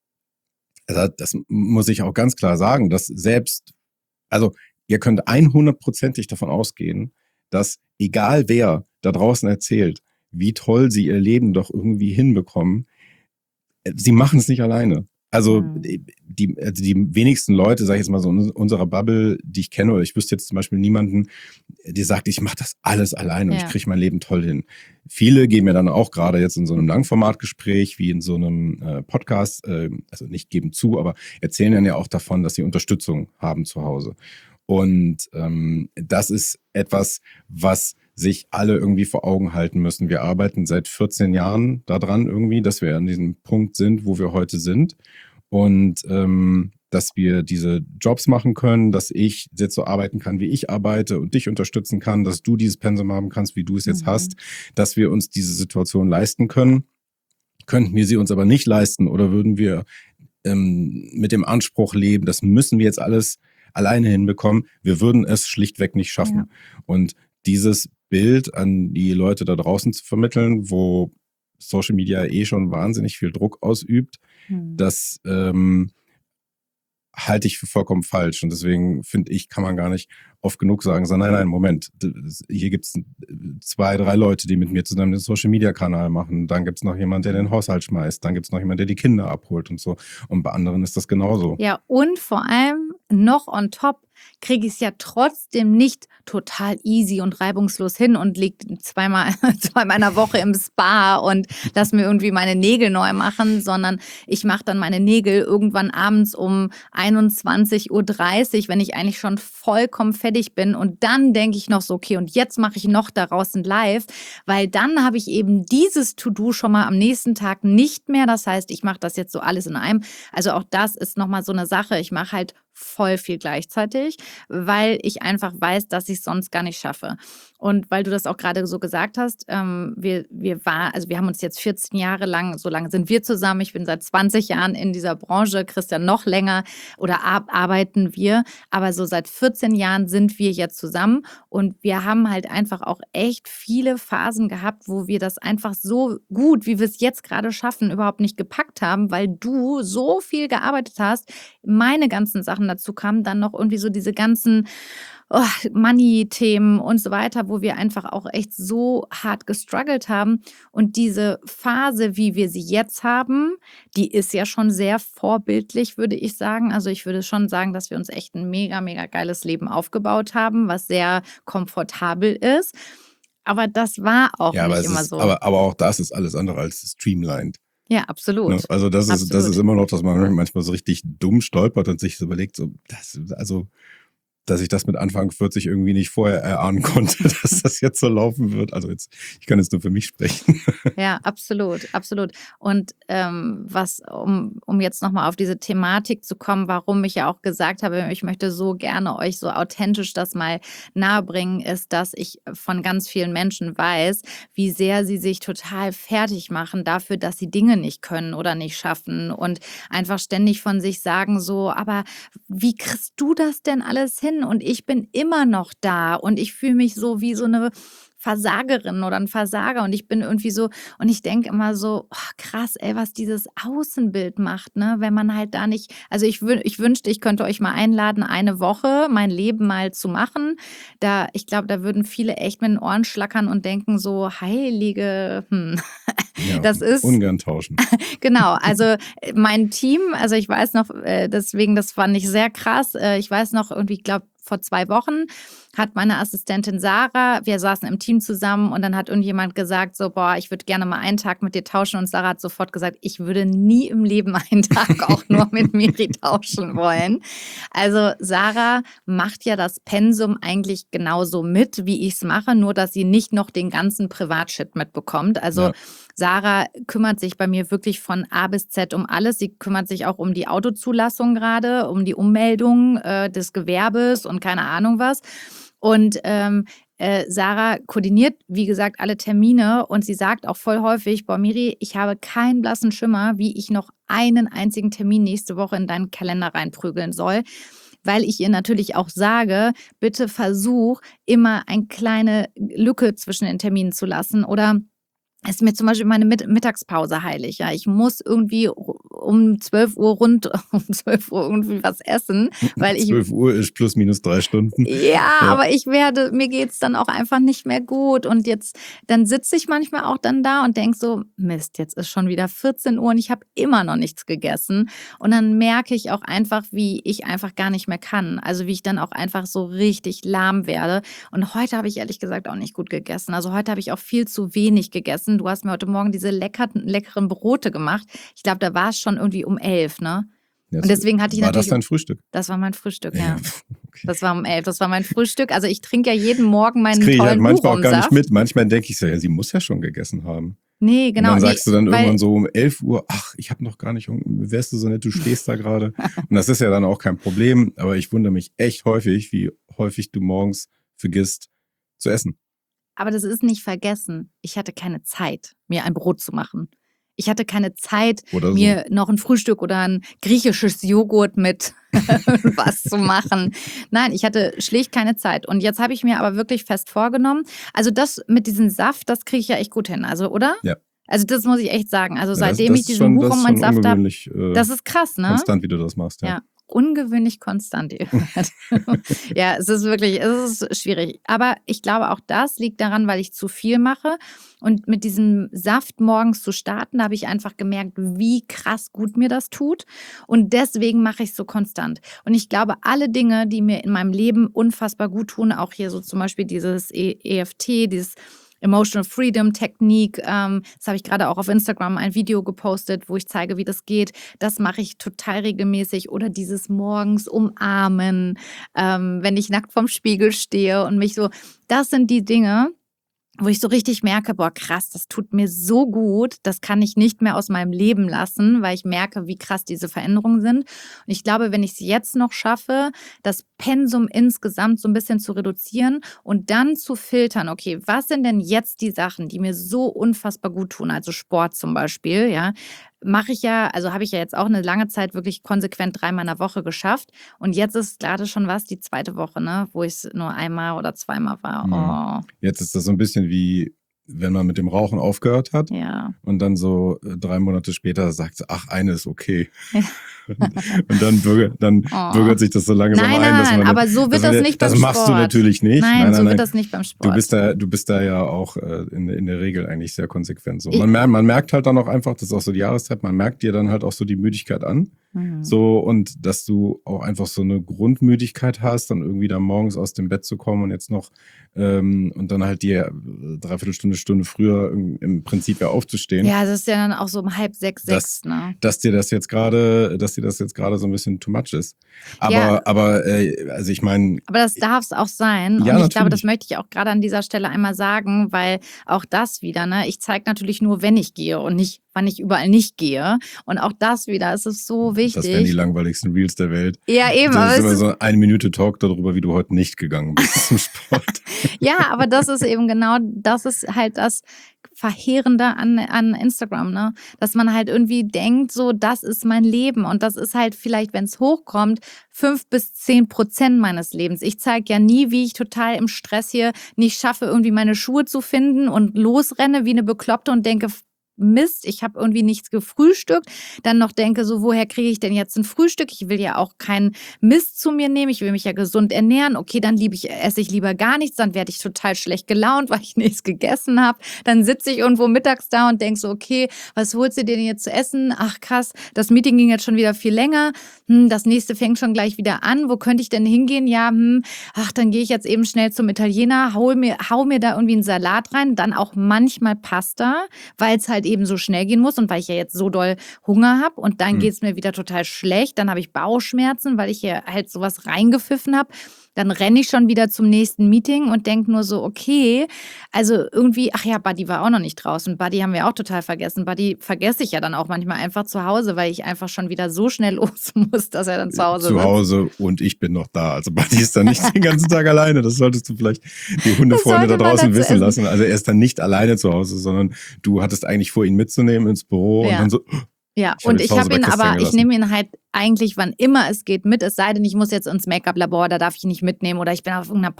das muss ich auch ganz klar sagen, dass selbst, also ihr könnt 100%ig davon ausgehen, dass egal wer da draußen erzählt, wie toll sie ihr Leben doch irgendwie hinbekommen, sie machen es nicht alleine. Also die wenigsten Leute, sage ich jetzt mal so in unserer Bubble, die ich kenne, oder ich wüsste jetzt zum Beispiel niemanden, die sagt, ich mache das alles alleine und ich kriege mein Leben toll hin. Viele geben mir dann auch gerade jetzt in so einem Langformatgespräch wie in so einem Podcast, also nicht geben zu, aber erzählen dann ja auch davon, dass sie Unterstützung haben zu Hause. Und das ist etwas, was sich alle irgendwie vor Augen halten müssen. Wir arbeiten seit 14 Jahren daran irgendwie, dass wir an diesem Punkt sind, wo wir heute sind. Und dass wir diese Jobs machen können, dass ich jetzt so arbeiten kann, wie ich arbeite und dich unterstützen kann, dass du dieses Pensum haben kannst, wie du es jetzt hast, dass wir uns diese Situation leisten können. Könnten wir sie uns aber nicht leisten oder würden wir mit dem Anspruch leben, das müssen wir jetzt alles alleine hinbekommen, wir würden es schlichtweg nicht schaffen. Ja. Und dieses Bild an die Leute da draußen zu vermitteln, wo Social Media schon wahnsinnig viel Druck ausübt, das halte ich für vollkommen falsch. Und deswegen finde ich, kann man gar nicht oft genug sagen, so, nein, Moment, hier gibt es 2, 3 Leute, die mit mir zusammen den Social Media Kanal machen. Dann gibt es noch jemand, der den Haushalt schmeißt. Dann gibt es noch jemand, der die Kinder abholt und so. Und bei anderen ist das genauso. Ja, und vor allem noch on top, kriege ich es ja trotzdem nicht total easy und reibungslos hin und liege zweimal in einer Woche im Spa und lass mir irgendwie meine Nägel neu machen, sondern ich mache dann meine Nägel irgendwann abends um 21:30 Uhr, wenn ich eigentlich schon vollkommen fertig bin. Und dann denke ich noch so, okay, und jetzt mache ich noch daraus ein Live, weil dann habe ich eben dieses To-Do schon mal am nächsten Tag nicht mehr. Das heißt, ich mache das jetzt so alles in einem. Also auch das ist nochmal so eine Sache. Ich mache halt voll viel gleichzeitig, weil ich einfach weiß, dass ich es sonst gar nicht schaffe. Und weil du das auch gerade so gesagt hast, wir haben uns jetzt 14 Jahre lang, so lange sind wir zusammen. Ich bin seit 20 Jahren in dieser Branche, Christian noch länger oder arbeiten wir. Aber so seit 14 Jahren sind wir jetzt zusammen und wir haben halt einfach auch echt viele Phasen gehabt, wo wir das einfach so gut, wie wir es jetzt gerade schaffen, überhaupt nicht gepackt haben, weil du so viel gearbeitet hast. Meine ganzen Sachen dazu kamen dann noch irgendwie so diese ganzen Money-Themen und so weiter, wo wir einfach auch echt so hart gestruggelt haben. Und diese Phase, wie wir sie jetzt haben, die ist ja schon sehr vorbildlich, würde ich sagen. Also ich würde schon sagen, dass wir uns echt ein mega, mega geiles Leben aufgebaut haben, was sehr komfortabel ist. Aber das war auch nicht immer so. Aber auch das ist alles andere als streamlined. Ja, absolut. Ne? Also das ist immer noch, dass man manchmal so richtig dumm stolpert und sich so überlegt, dass ich das mit Anfang 40 irgendwie nicht vorher erahnen konnte, dass das jetzt so laufen wird. Also ich kann jetzt nur für mich sprechen. Ja, absolut, absolut. Und um jetzt nochmal auf diese Thematik zu kommen, warum ich ja auch gesagt habe, ich möchte so gerne euch so authentisch das mal nahebringen, ist, dass ich von ganz vielen Menschen weiß, wie sehr sie sich total fertig machen dafür, dass sie Dinge nicht können oder nicht schaffen und einfach ständig von sich sagen so, aber wie kriegst du das denn alles hin? Und ich bin immer noch da und ich fühle mich so wie so eine Versagerin oder ein Versager und ich bin irgendwie so und ich denke immer so, krass, ey, was dieses Außenbild macht, ne, wenn man halt da nicht, also ich wünschte, ich könnte euch mal einladen, eine Woche mein Leben mal zu machen. Ich glaube, da würden viele echt mit den Ohren schlackern und denken so, heilige, Ja, das ist ungern tauschen. Genau, also mein Team, also ich weiß noch, deswegen, das fand ich sehr krass. Ich weiß noch irgendwie, ich glaube, vor 2 Wochen hat meine Assistentin Sarah, wir saßen im Team zusammen und dann hat irgendjemand gesagt so, boah, ich würde gerne mal einen Tag mit dir tauschen und Sarah hat sofort gesagt, ich würde nie im Leben einen Tag auch nur mit Miri tauschen wollen. Also Sarah macht ja das Pensum eigentlich genauso mit, wie ich es mache, nur dass sie nicht noch den ganzen Privatshit mitbekommt. Also ja. Sarah kümmert sich bei mir wirklich von A bis Z um alles. Sie kümmert sich auch um die Autozulassung gerade, um die Ummeldung des Gewerbes und keine Ahnung was. Und Sarah koordiniert, wie gesagt, alle Termine und sie sagt auch voll häufig, boah Miri, ich habe keinen blassen Schimmer, wie ich noch einen einzigen Termin nächste Woche in deinen Kalender reinprügeln soll. Weil ich ihr natürlich auch sage, bitte versuch immer eine kleine Lücke zwischen den Terminen zu lassen oder ist mir zum Beispiel meine Mittagspause heilig. Ja, ich muss irgendwie um 12 Uhr um 12 Uhr irgendwie was essen, weil 12 Uhr ist plus minus 3 Stunden. Ja, aber mir geht's dann auch einfach nicht mehr gut und dann sitze ich manchmal auch dann da und denke so, Mist, jetzt ist schon wieder 14 Uhr und ich habe immer noch nichts gegessen und dann merke ich auch einfach, wie ich einfach gar nicht mehr kann. Also wie ich dann auch einfach so richtig lahm werde und heute habe ich ehrlich gesagt auch nicht gut gegessen. Also heute habe ich auch viel zu wenig gegessen. Du hast mir heute Morgen diese leckeren Brote gemacht. Ich glaube, da war es schon irgendwie um 11, ne? Und deswegen hatte ich war natürlich. Das dein Frühstück? Das war mein Frühstück, ja. Okay. Das war um 11, das war mein Frühstück. Also ich trinke ja jeden Morgen meinen tollen Buchumsaft. Das kriege ich halt manchmal auch gar nicht mit. Manchmal denke ich so, ja, sie muss ja schon gegessen haben. Nee, genau. Und dann sagst du dann irgendwann so um 11 Uhr, ach, ich habe noch gar nicht, wärst du so nett, du stehst da gerade. Und das ist ja dann auch kein Problem. Aber ich wundere mich echt häufig, wie häufig du morgens vergisst zu essen. Aber das ist nicht vergessen. Ich hatte keine Zeit, mir ein Brot zu machen. Ich hatte keine Zeit, mir noch ein Frühstück oder ein griechisches Joghurt mit was zu machen. Nein, ich hatte schlicht keine Zeit. Und jetzt habe ich mir aber wirklich fest vorgenommen, also das mit diesem Saft, das kriege ich ja echt gut hin, also oder? Ja. Also das muss ich echt sagen. Also seitdem ich diesen Buchum und Saft habe, das ist krass, ne? Konstant, wie du das machst, ja. ungewöhnlich konstant, ihr hört. Ja, es ist schwierig. Aber ich glaube, auch das liegt daran, weil ich zu viel mache. Und mit diesem Saft morgens zu starten, da habe ich einfach gemerkt, wie krass gut mir das tut. Und deswegen mache ich es so konstant. Und ich glaube, alle Dinge, die mir in meinem Leben unfassbar gut tun, auch hier so zum Beispiel dieses EFT, dieses Emotional Freedom Technik, das habe ich gerade auch auf Instagram ein Video gepostet, wo ich zeige, wie das geht. Das mache ich total regelmäßig. Oder dieses morgens umarmen, wenn ich nackt vorm Spiegel stehe und mich so, das sind die Dinge, wo ich so richtig merke, boah, krass, das tut mir so gut, das kann ich nicht mehr aus meinem Leben lassen, weil ich merke, wie krass diese Veränderungen sind. Und ich glaube, wenn ich es jetzt noch schaffe, das Pensum insgesamt so ein bisschen zu reduzieren und dann zu filtern, okay, was sind denn jetzt die Sachen, die mir so unfassbar gut tun, also Sport zum Beispiel, ja, habe ich ja jetzt auch eine lange Zeit wirklich konsequent 3-mal in der Woche geschafft. Und jetzt ist gerade schon die 2. Woche, ne, wo ich es nur 1-mal oder 2-mal war. Oh. Jetzt ist das so ein bisschen wie, wenn man mit dem Rauchen aufgehört hat und dann so 3 Monate später sagt, ach, eine ist okay. Ja. Und dann bürgert sich das so langsam ein. Nein, aber so wird das nicht beim Sport. Das machst du natürlich nicht. Nein, so wird das nicht beim Sport. Du bist da ja auch in der Regel eigentlich sehr konsequent. So. Man merkt halt dann auch einfach, das ist auch so die Jahreszeit, man merkt dir dann halt auch so die Müdigkeit an. So, und dass du auch einfach so eine Grundmüdigkeit hast, dann irgendwie da morgens aus dem Bett zu kommen und jetzt noch und dann halt dir 3/4 Stunde früher im Prinzip ja aufzustehen. Ja, das ist ja dann auch so um 5:30, 6, ne? Dass dir das jetzt gerade so ein bisschen too much ist. Aber also ich meine. Aber das darf es auch sein. Ja, und ich glaube, das möchte ich auch gerade an dieser Stelle einmal sagen, weil auch das wieder, ne, ich zeige natürlich nur, wenn ich gehe und nicht, wann ich überall nicht gehe. Und auch das wieder, es ist so wichtig. Das wären die langweiligsten Reels der Welt. Ja, eben. Das ist immer so 1 Minute Talk darüber, wie du heute nicht gegangen bist zum Sport. Ja, aber das ist eben genau, das ist halt das Verheerende an Instagram, ne? Dass man halt irgendwie denkt, so, das ist mein Leben. Und das ist halt vielleicht, wenn es hochkommt, 5-10% meines Lebens. Ich zeige ja nie, wie ich total im Stress hier nicht schaffe, irgendwie meine Schuhe zu finden und losrenne wie eine Bekloppte und denke, Mist, ich habe irgendwie nichts gefrühstückt, dann noch denke so, woher kriege ich denn jetzt ein Frühstück? Ich will ja auch keinen Mist zu mir nehmen, ich will mich ja gesund ernähren. Okay, dann esse ich lieber gar nichts, dann werde ich total schlecht gelaunt, weil ich nichts gegessen habe. Dann sitze ich irgendwo mittags da und denke so, okay, was holst du dir denn jetzt zu essen? Ach krass, das Meeting ging jetzt schon wieder viel länger. Das nächste fängt schon gleich wieder an. Wo könnte ich denn hingehen? Ja, dann gehe ich jetzt eben schnell zum Italiener, hau mir da irgendwie einen Salat rein, dann auch manchmal Pasta, weil es halt eben so schnell gehen muss und weil ich ja jetzt so doll Hunger habe und dann geht es mir wieder total schlecht. Dann habe ich Bauchschmerzen, weil ich hier halt sowas reingepfiffen habe. Dann renne ich schon wieder zum nächsten Meeting und denke nur so, okay, also irgendwie, ach ja, Buddy war auch noch nicht draußen. Buddy haben wir auch total vergessen. Buddy vergesse ich ja dann auch manchmal einfach zu Hause, weil ich einfach schon wieder so schnell los muss, dass er dann zu Hause sitzt. Zu Hause und ich bin noch da. Also Buddy ist dann nicht den ganzen Tag alleine. Das solltest du vielleicht die Hundefreunde da draußen wissen lassen. Also er ist dann nicht alleine zu Hause, sondern du hattest eigentlich vor, ihn mitzunehmen ins Büro und dann so... Ja, und ich nehme ihn halt eigentlich, wann immer es geht, mit. Es sei denn, ich muss jetzt ins Make-up-Labor, da darf ich ihn nicht mitnehmen oder ich bin auf irgendeiner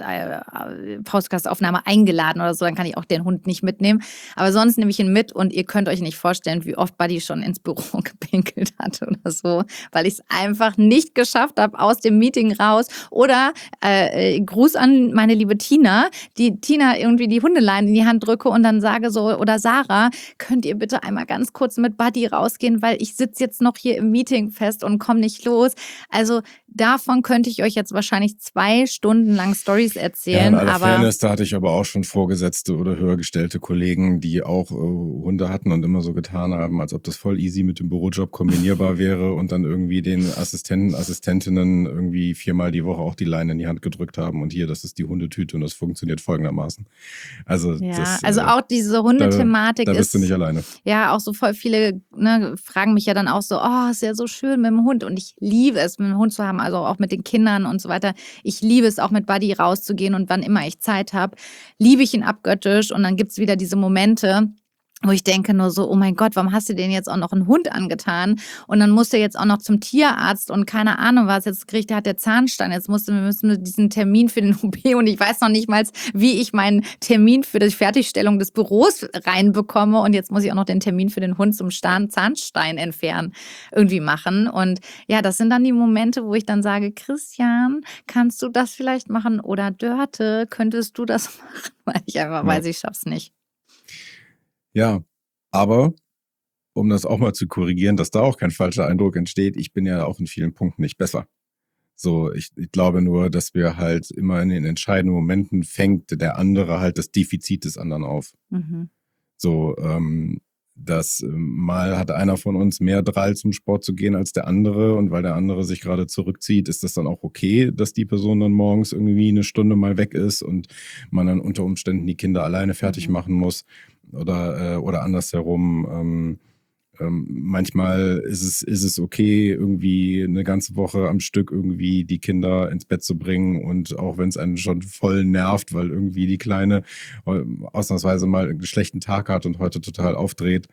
Podcast-Aufnahme eingeladen oder so, dann kann ich auch den Hund nicht mitnehmen. Aber sonst nehme ich ihn mit und ihr könnt euch nicht vorstellen, wie oft Buddy schon ins Büro gepinkelt hat oder so, weil ich es einfach nicht geschafft habe, aus dem Meeting raus. Oder Gruß an meine liebe Tina, die Tina irgendwie die Hundeleine in die Hand drücke und dann sage so, oder Sarah, könnt ihr bitte einmal ganz kurz mit Buddy rausgehen, weil ich sitze jetzt noch hier im Meeting fest und komme nicht los. Also davon könnte ich euch jetzt wahrscheinlich 2 Stunden lang Storys erzählen. Ja, in aller Fairness, da hatte ich aber auch schon Vorgesetzte oder höhergestellte Kollegen, die auch Hunde hatten und immer so getan haben, als ob das voll easy mit dem Bürojob kombinierbar wäre und dann irgendwie den Assistenten, Assistentinnen irgendwie 4-mal die Woche auch die Leine in die Hand gedrückt haben und hier, das ist die Hundetüte und das funktioniert folgendermaßen. Also, ja, also auch diese Hundethematik da bist du nicht alleine. Ja, auch so voll viele fragen mich ja dann auch so, oh, ist ja so schön mit dem Hund und ich liebe es, mit dem Hund zu haben, also auch mit den Kindern und so weiter. Ich liebe es auch mit Buddy rauszugehen und wann immer ich Zeit habe, liebe ich ihn abgöttisch und dann gibt es wieder diese Momente, Wo ich denke nur so, oh mein Gott, warum hast du denen jetzt auch noch einen Hund angetan? Und dann musste er jetzt auch noch zum Tierarzt und keine Ahnung was. Jetzt hat der Zahnstein. Müssen wir diesen Termin für den OP und ich weiß noch nicht mal, wie ich meinen Termin für die Fertigstellung des Büros reinbekomme. Und jetzt muss ich auch noch den Termin für den Hund zum Zahnstein entfernen irgendwie machen. Und ja, das sind dann die Momente, wo ich dann sage, Christian, kannst du das vielleicht machen? Oder Dörte, könntest du das machen? Weil ich einfach weiß, ich schaff's nicht. Ja, aber um das auch mal zu korrigieren, dass da auch kein falscher Eindruck entsteht, ich bin ja auch in vielen Punkten nicht besser. So, ich glaube nur, dass wir halt immer in den entscheidenden Momenten fängt der andere halt das Defizit des anderen auf. So, mal hat einer von uns mehr Drall zum Sport zu gehen als der andere und weil der andere sich gerade zurückzieht, ist das dann auch okay, dass die Person dann morgens irgendwie eine Stunde mal weg ist und man dann unter Umständen die Kinder alleine fertig machen muss oder andersherum. Manchmal ist es okay, irgendwie eine ganze Woche am Stück irgendwie die Kinder ins Bett zu bringen und auch wenn es einen schon voll nervt, weil irgendwie die Kleine ausnahmsweise mal einen schlechten Tag hat und heute total aufdreht,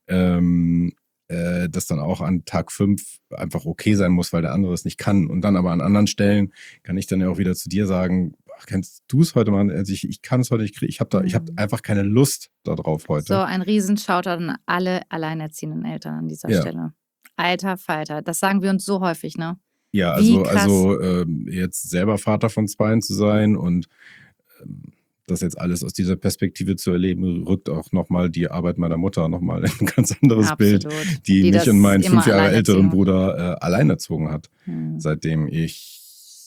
das dann auch an Tag 5 einfach okay sein muss, weil der andere es nicht kann. Und dann aber an anderen Stellen kann ich dann ja auch wieder zu dir sagen, kannst du es heute machen? Also ich kann es heute nicht kriegen. Ich hab einfach keine Lust darauf heute. So, ein Riesen-Shoutout an alle alleinerziehenden Eltern an dieser Stelle. Alter Falter, das sagen wir uns so häufig, ne? Ja, also jetzt selber Vater von 2 zu sein und das jetzt alles aus dieser Perspektive zu erleben, rückt auch nochmal die Arbeit meiner Mutter nochmal in ein ganz anderes Bild, die mich und meinen 5 Jahre älteren Bruder allein erzogen hat, seitdem ich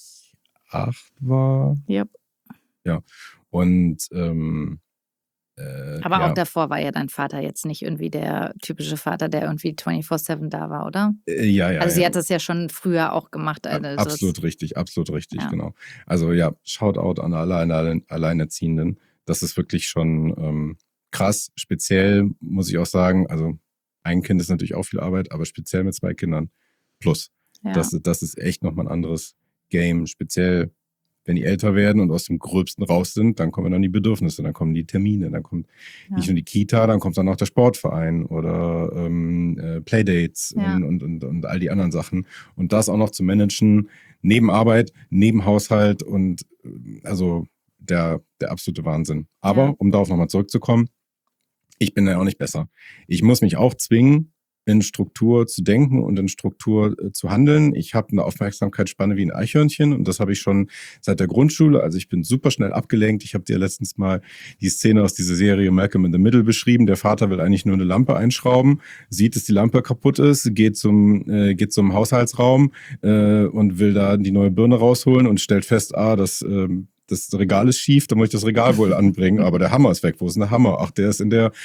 8 war. Yep. Ja, und aber auch davor war ja dein Vater jetzt nicht irgendwie der typische Vater, der irgendwie 24/7 da war, oder? Ja. Also sie hat das ja schon früher auch gemacht. Also absolut richtig, genau. Also ja, Shoutout an alle Alleinerziehenden. Das ist wirklich schon krass. Speziell muss ich auch sagen, also ein Kind ist natürlich auch viel Arbeit, aber speziell mit 2 Kindern plus. Ja. Das ist echt nochmal ein anderes Game. Speziell wenn die älter werden und aus dem Gröbsten raus sind, dann kommen dann die Bedürfnisse, dann kommen die Termine, dann kommt nicht nur die Kita, dann kommt dann auch der Sportverein oder Playdates und all die anderen Sachen. Und das auch noch zu managen, neben Arbeit, neben Haushalt und also der absolute Wahnsinn. Aber um darauf nochmal zurückzukommen, ich bin ja auch nicht besser. Ich muss mich auch zwingen, in Struktur zu denken und in Struktur zu handeln. Ich habe eine Aufmerksamkeitsspanne wie ein Eichhörnchen und das habe ich schon seit der Grundschule. Also ich bin super schnell abgelenkt. Ich habe dir letztens mal die Szene aus dieser Serie Malcolm in the Middle beschrieben. Der Vater will eigentlich nur eine Lampe einschrauben, sieht, dass die Lampe kaputt ist, geht zum Haushaltsraum und will da die neue Birne rausholen und stellt fest, das Regal ist schief, da muss ich das Regal wohl anbringen, aber der Hammer ist weg. Wo ist denn der Hammer? Ach, der ist in der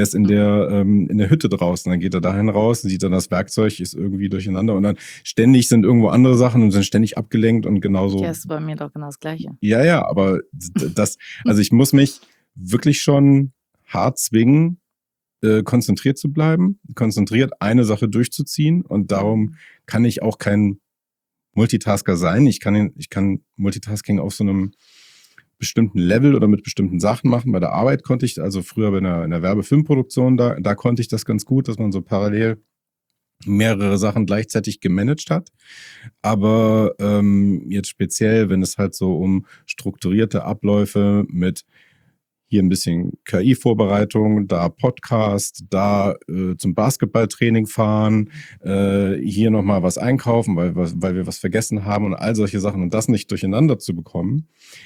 Hütte draußen. Dann geht er dahin raus, sieht dann das Werkzeug, ist irgendwie durcheinander und dann ständig sind irgendwo andere Sachen und sind ständig abgelenkt und genauso. Ja, ist bei mir doch genau das Gleiche. Ja, aber also ich muss mich wirklich schon hart zwingen, konzentriert zu bleiben, konzentriert eine Sache durchzuziehen und darum kann ich auch kein Multitasker sein. Ich kann Multitasking auf so einem bestimmten Level oder mit bestimmten Sachen machen. Bei der Arbeit konnte ich, also früher in der Werbefilmproduktion, da konnte ich das ganz gut, dass man so parallel mehrere Sachen gleichzeitig gemanagt hat. Aber jetzt speziell, wenn es halt so um strukturierte Abläufe mit hier ein bisschen KI-Vorbereitung, da Podcast, da zum Basketballtraining fahren, hier nochmal was einkaufen, weil wir was vergessen haben und all solche Sachen und das nicht durcheinander zu bekommen,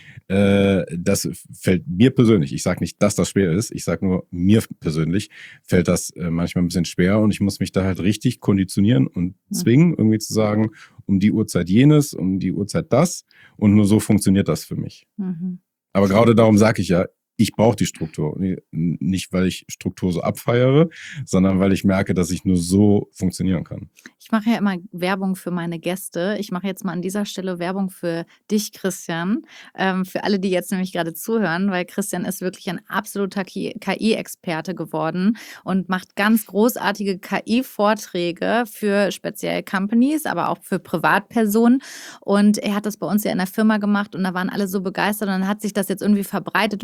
das fällt mir persönlich, ich sage nicht, dass das schwer ist, ich sage nur, mir persönlich fällt das manchmal ein bisschen schwer und ich muss mich da halt richtig konditionieren und zwingen, irgendwie zu sagen, um die Uhrzeit jenes, um die Uhrzeit das und nur so funktioniert das für mich. Aber gerade darum sage ich ja, ich brauche die Struktur. Nicht, weil ich Struktur so abfeiere, sondern weil ich merke, dass ich nur so funktionieren kann. Ich mache ja immer Werbung für meine Gäste. Ich mache jetzt mal an dieser Stelle Werbung für dich, Christian. Für alle, die jetzt nämlich gerade zuhören, weil Christian ist wirklich ein absoluter KI-Experte geworden und macht ganz großartige KI-Vorträge für speziell Companies, aber auch für Privatpersonen. Und er hat das bei uns ja in der Firma gemacht und da waren alle so begeistert und dann hat sich das jetzt irgendwie verbreitet und jetzt war ja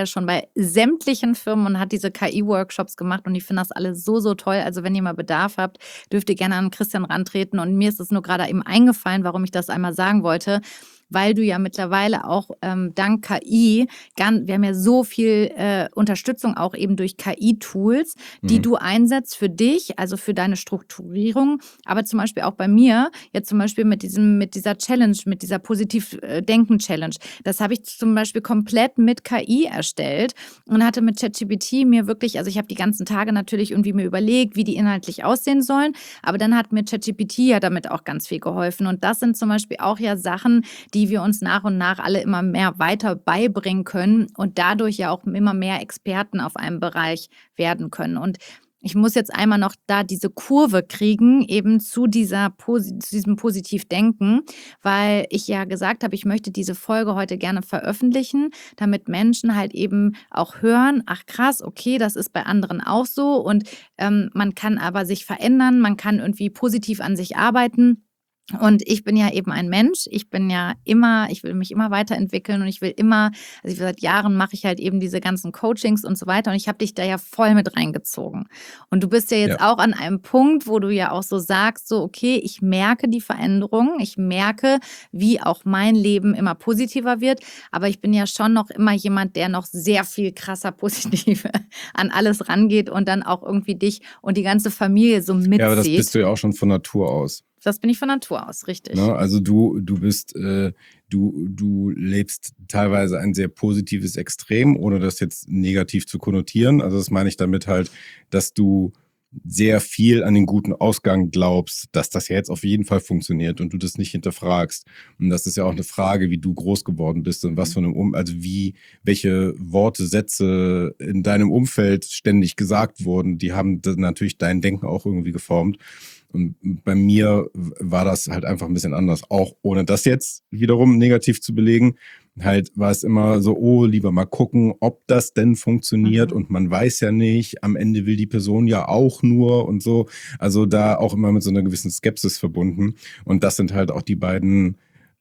schon bei sämtlichen Firmen und hat diese KI-Workshops gemacht und ich finde das alles so, so toll. Also wenn ihr mal Bedarf habt, dürft ihr gerne an Christian rantreten und mir ist es nur gerade eben eingefallen, warum ich das einmal sagen wollte, weil du ja mittlerweile auch dank KI, wir haben ja so viel Unterstützung auch eben durch KI-Tools, die du einsetzt für dich, also für deine Strukturierung, aber zum Beispiel auch bei mir, jetzt zum Beispiel mit dieser Challenge, mit dieser Positiv-Denken-Challenge, das habe ich zum Beispiel komplett mit KI erstellt und hatte mit ChatGPT mir wirklich, also ich habe die ganzen Tage natürlich irgendwie mir überlegt, wie die inhaltlich aussehen sollen, aber dann hat mir ChatGPT ja damit auch ganz viel geholfen und das sind zum Beispiel auch ja Sachen, die wir uns nach und nach alle immer mehr weiter beibringen können und dadurch ja auch immer mehr Experten auf einem Bereich werden können. Und ich muss jetzt einmal noch da diese Kurve kriegen, eben zu diesem Positivdenken, weil ich ja gesagt habe, ich möchte diese Folge heute gerne veröffentlichen, damit Menschen halt eben auch hören, ach krass, okay, das ist bei anderen auch so und man kann aber sich verändern, man kann irgendwie positiv an sich arbeiten. Und ich bin ja eben ein Mensch, ich will mich immer weiterentwickeln und ich will immer, also seit Jahren mache ich halt eben diese ganzen Coachings und so weiter und ich habe dich da ja voll mit reingezogen. Und du bist ja jetzt auch an einem Punkt, wo du ja auch so sagst, so okay, ich merke die Veränderung, ich merke, wie auch mein Leben immer positiver wird, aber ich bin ja schon noch immer jemand, der noch sehr viel krasser positiv an alles rangeht und dann auch irgendwie dich und die ganze Familie so mitzieht. Ja, aber das bist du ja auch schon von Natur aus. Das bin ich von Natur aus, richtig. Ne? Also du bist, du lebst teilweise ein sehr positives Extrem, ohne das jetzt negativ zu konnotieren. Also das meine ich damit halt, dass du sehr viel an den guten Ausgang glaubst, dass das ja jetzt auf jeden Fall funktioniert und du das nicht hinterfragst. Und das ist ja auch eine Frage, wie du groß geworden bist und was von einem welche Worte, Sätze in deinem Umfeld ständig gesagt wurden, die haben natürlich dein Denken auch irgendwie geformt. Und bei mir war das halt einfach ein bisschen anders. Auch ohne das jetzt wiederum negativ zu belegen, halt war es immer so, oh, lieber mal gucken, ob das denn funktioniert. Und man weiß ja nicht, am Ende will die Person ja auch nur und so. Also da auch immer mit so einer gewissen Skepsis verbunden. Und das sind halt auch die beiden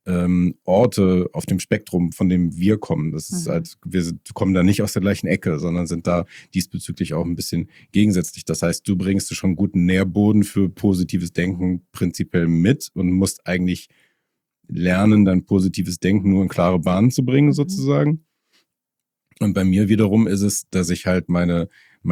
Orte auf dem Spektrum, von dem wir kommen. Das ist halt, wir kommen da nicht aus der gleichen Ecke, sondern sind da diesbezüglich auch ein bisschen gegensätzlich. Das heißt, du bringst schon einen guten Nährboden für positives Denken prinzipiell mit und musst eigentlich lernen, dein positives Denken nur in klare Bahnen zu bringen, sozusagen. Und bei mir wiederum ist es, dass ich halt meine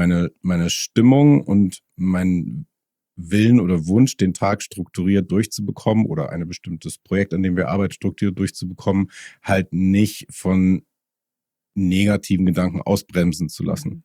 Stimmung und mein Willen oder Wunsch, den Tag strukturiert durchzubekommen oder ein bestimmtes Projekt, an dem wir arbeiten, strukturiert durchzubekommen, halt nicht von negativen Gedanken ausbremsen zu lassen.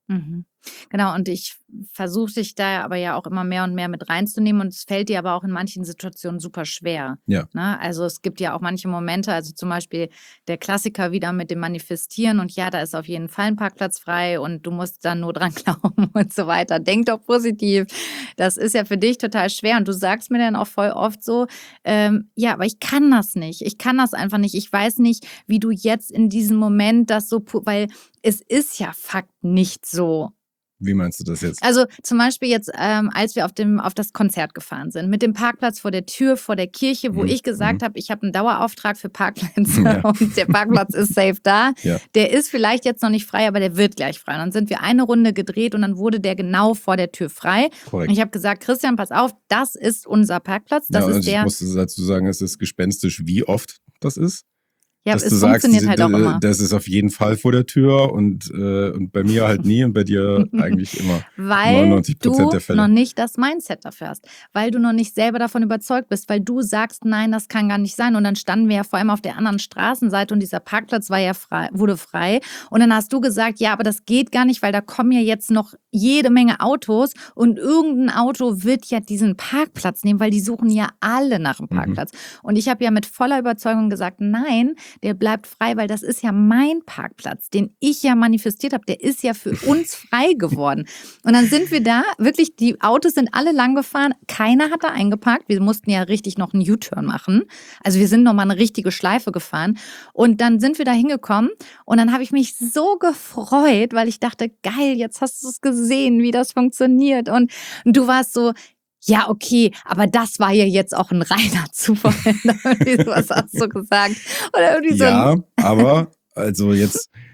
Genau, und ich versuche dich da aber ja auch immer mehr und mehr mit reinzunehmen und es fällt dir aber auch in manchen Situationen super schwer. Ja. Ne? Also es gibt ja auch manche Momente, also zum Beispiel der Klassiker wieder mit dem Manifestieren und ja, da ist auf jeden Fall ein Parkplatz frei und du musst dann nur dran glauben und so weiter. Denk doch positiv. Das ist ja für dich total schwer und du sagst mir dann auch voll oft so, ja, aber ich kann das nicht. Ich kann das einfach nicht. Ich weiß nicht, wie du jetzt in diesem Moment das so, weil es ist ja Fakt nicht so. Wie meinst du das jetzt? Also zum Beispiel jetzt, als wir auf das Konzert gefahren sind, mit dem Parkplatz vor der Tür, vor der Kirche, wo ich gesagt habe, ich habe einen Dauerauftrag für Parkplätze und der Parkplatz ist safe da. Ja. Der ist vielleicht jetzt noch nicht frei, aber der wird gleich frei. Und dann sind wir eine Runde gedreht und dann wurde der genau vor der Tür frei. Korrekt. Und ich habe gesagt, Christian, pass auf, das ist unser Parkplatz. Das ist ich muss dazu sagen, es ist gespenstisch, wie oft das ist. Ja, dass es du sagst, funktioniert halt auch immer. Das ist auf jeden Fall vor der Tür und bei mir halt nie und bei dir eigentlich immer. Weil 99% der Fälle. Du noch nicht das Mindset dafür hast, weil du noch nicht selber davon überzeugt bist, weil du sagst, nein, das kann gar nicht sein. Und dann standen wir ja vor allem auf der anderen Straßenseite und dieser Parkplatz war ja wurde frei. Und dann hast du gesagt, ja, aber das geht gar nicht, weil da kommen ja jetzt noch jede Menge Autos und irgendein Auto wird ja diesen Parkplatz nehmen, weil die suchen ja alle nach dem Parkplatz. Und ich habe ja mit voller Überzeugung gesagt, nein, der bleibt frei, weil das ist ja mein Parkplatz, den ich ja manifestiert habe. Der ist ja für uns frei geworden. Und dann sind wir da, wirklich, die Autos sind alle lang gefahren. Keiner hat da eingeparkt. Wir mussten ja richtig noch einen U-Turn machen. Also wir sind nochmal eine richtige Schleife gefahren. Und dann sind wir da hingekommen und dann habe ich mich so gefreut, weil ich dachte, geil, jetzt hast du es gesehen, wie das funktioniert. Und du warst so, ja, okay, aber das war ja jetzt auch ein reiner Zufall. Was hast du gesagt? Oder irgendwie ja, aber also jetzt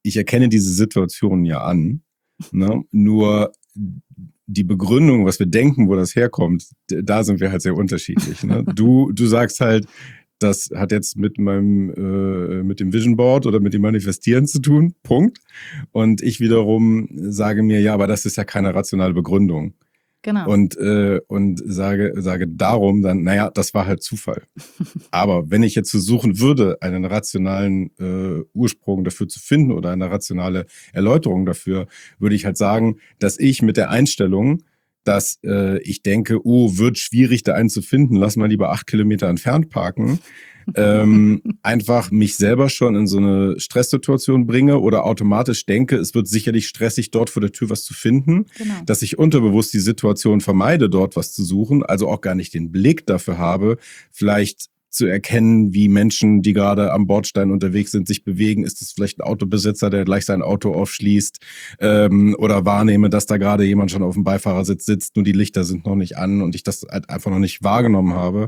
ich erkenne diese Situation ja an, ne? Nur die Begründung, was wir denken, wo das herkommt, da sind wir halt sehr unterschiedlich. Ne? Du sagst halt, das hat jetzt mit mit dem Vision Board oder mit dem Manifestieren zu tun, Punkt. Und ich wiederum sage mir, ja, aber das ist ja keine rationale Begründung. Genau. Und sage darum dann, naja, das war halt Zufall. Aber wenn ich jetzt versuchen würde, einen rationalen Ursprung dafür zu finden oder eine rationale Erläuterung dafür, würde ich halt sagen, dass ich mit der Einstellung, dass ich denke, wird schwierig, da einen zu finden, lass mal lieber 8 Kilometer entfernt parken, einfach mich selber schon in so eine Stresssituation bringe oder automatisch denke, es wird sicherlich stressig, dort vor der Tür was zu finden, Genau. dass ich unterbewusst die Situation vermeide, dort was zu suchen, also auch gar nicht den Blick dafür habe, vielleicht zu erkennen, wie Menschen, die gerade am Bordstein unterwegs sind, sich bewegen. Ist es vielleicht ein Autobesitzer, der gleich sein Auto aufschließt, oder wahrnehme, dass da gerade jemand schon auf dem Beifahrersitz sitzt, nur die Lichter sind noch nicht an und ich das halt einfach noch nicht wahrgenommen habe.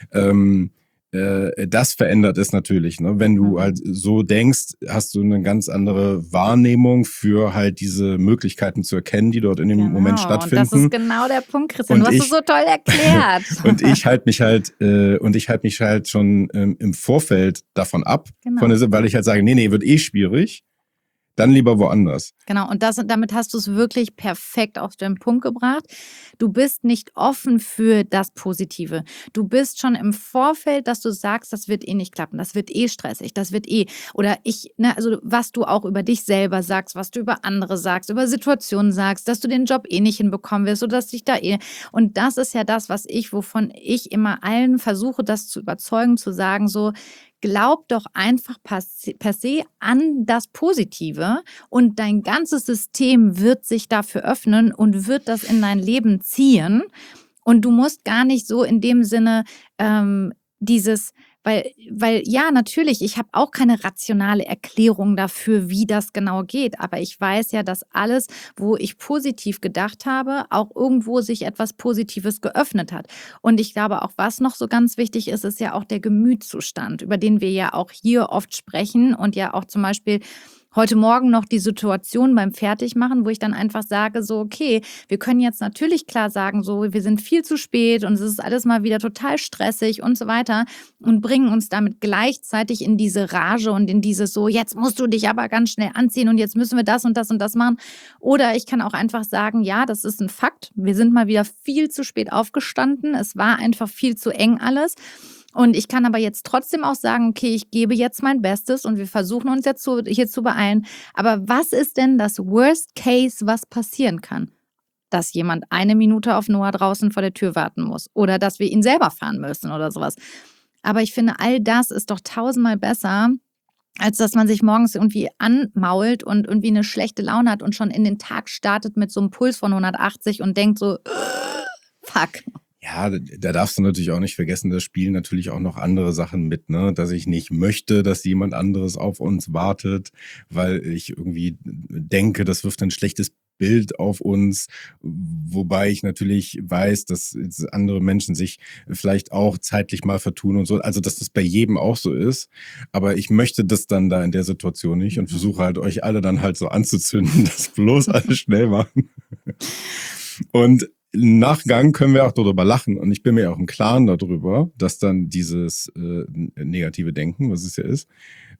Das verändert es natürlich. Ne? Wenn du halt so denkst, hast du eine ganz andere Wahrnehmung für halt diese Möglichkeiten zu erkennen, die dort in dem Moment stattfinden. Und das ist genau der Punkt, Christian. Du hast es so toll erklärt. Und ich halte mich halt schon im Vorfeld davon ab, genau. Weil ich halt sage, nee, wird schwierig. Dann lieber woanders. Genau, und damit hast du es wirklich perfekt auf den Punkt gebracht. Du bist nicht offen für das Positive. Du bist schon im Vorfeld, dass du sagst, das wird nicht klappen, das wird stressig, das wird oder also was du auch über dich selber sagst, was du über andere sagst, über Situationen sagst, dass du den Job nicht hinbekommen wirst oder dass dich da und das ist ja das, wovon ich immer allen versuche, das zu überzeugen, zu sagen so, glaub doch einfach per se an das Positive und dein ganzes System wird sich dafür öffnen und wird das in dein Leben ziehen. Und du musst gar nicht so in dem Sinne weil ja, natürlich, ich habe auch keine rationale Erklärung dafür, wie das genau geht. Aber ich weiß ja, dass alles, wo ich positiv gedacht habe, auch irgendwo sich etwas Positives geöffnet hat. Und ich glaube auch, was noch so ganz wichtig ist, ist ja auch der Gemütszustand, über den wir ja auch hier oft sprechen und ja auch zum Beispiel heute Morgen noch die Situation beim Fertigmachen, wo ich dann einfach sage, so okay, wir können jetzt natürlich klar sagen, so wir sind viel zu spät und es ist alles mal wieder total stressig und so weiter und bringen uns damit gleichzeitig in diese Rage und in dieses so, jetzt musst du dich aber ganz schnell anziehen und jetzt müssen wir das und das und das machen. Oder ich kann auch einfach sagen, ja, das ist ein Fakt, wir sind mal wieder viel zu spät aufgestanden, es war einfach viel zu eng alles. Und ich kann aber jetzt trotzdem auch sagen, okay, ich gebe jetzt mein Bestes und wir versuchen uns jetzt hier zu beeilen. Aber was ist denn das Worst Case, was passieren kann? Dass jemand 1 Minute auf Noah draußen vor der Tür warten muss oder dass wir ihn selber fahren müssen oder sowas. Aber ich finde, all das ist doch 1000-mal besser, als dass man sich morgens irgendwie anmault und irgendwie eine schlechte Laune hat und schon in den Tag startet mit so einem Puls von 180 und denkt so, fuck. Ja, da darfst du natürlich auch nicht vergessen, da spielen natürlich auch noch andere Sachen mit, ne? Dass ich nicht möchte, dass jemand anderes auf uns wartet, weil ich irgendwie denke, das wirft ein schlechtes Bild auf uns, wobei ich natürlich weiß, dass andere Menschen sich vielleicht auch zeitlich mal vertun und so, also dass das bei jedem auch so ist, aber ich möchte das dann da in der Situation nicht und versuche halt euch alle dann halt so anzuzünden, dass bloß alle schnell machen. Und im Nachgang können wir auch darüber lachen und ich bin mir auch im Klaren darüber, dass dann dieses negative Denken, was es ja ist,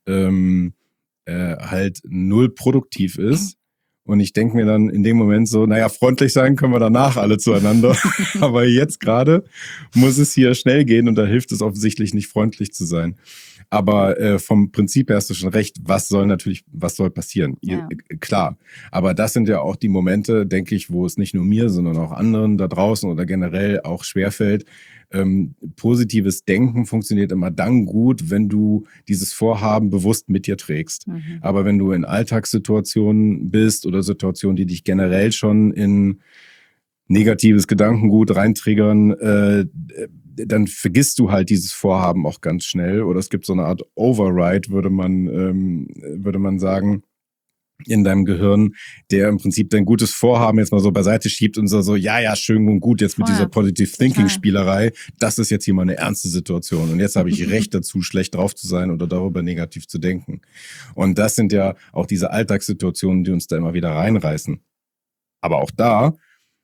halt null produktiv ist. Und ich denke mir dann in dem Moment so, naja, freundlich sein können wir danach alle zueinander. Aber jetzt gerade muss es hier schnell gehen und da hilft es offensichtlich nicht, freundlich zu sein. Aber vom Prinzip her hast du schon recht, was soll passieren? Ja. Klar. Aber das sind ja auch die Momente, denke ich, wo es nicht nur mir, sondern auch anderen da draußen oder generell auch schwerfällt. Positives Denken funktioniert immer dann gut, wenn du dieses Vorhaben bewusst mit dir trägst. Aber wenn du in Alltagssituationen bist oder Situationen, die dich generell schon in negatives Gedankengut reintriggern, dann vergisst du halt dieses Vorhaben auch ganz schnell. Oder es gibt so eine Art Override, würde man sagen. in deinem Gehirn, der im Prinzip dein gutes Vorhaben jetzt mal so beiseite schiebt und so, ja, schön und gut, jetzt mit dieser Positive Thinking Spielerei, das ist jetzt hier mal eine ernste Situation und jetzt habe ich Recht dazu, schlecht drauf zu sein oder darüber negativ zu denken. Und das sind ja auch diese Alltagssituationen, die uns da immer wieder reinreißen. Aber auch da,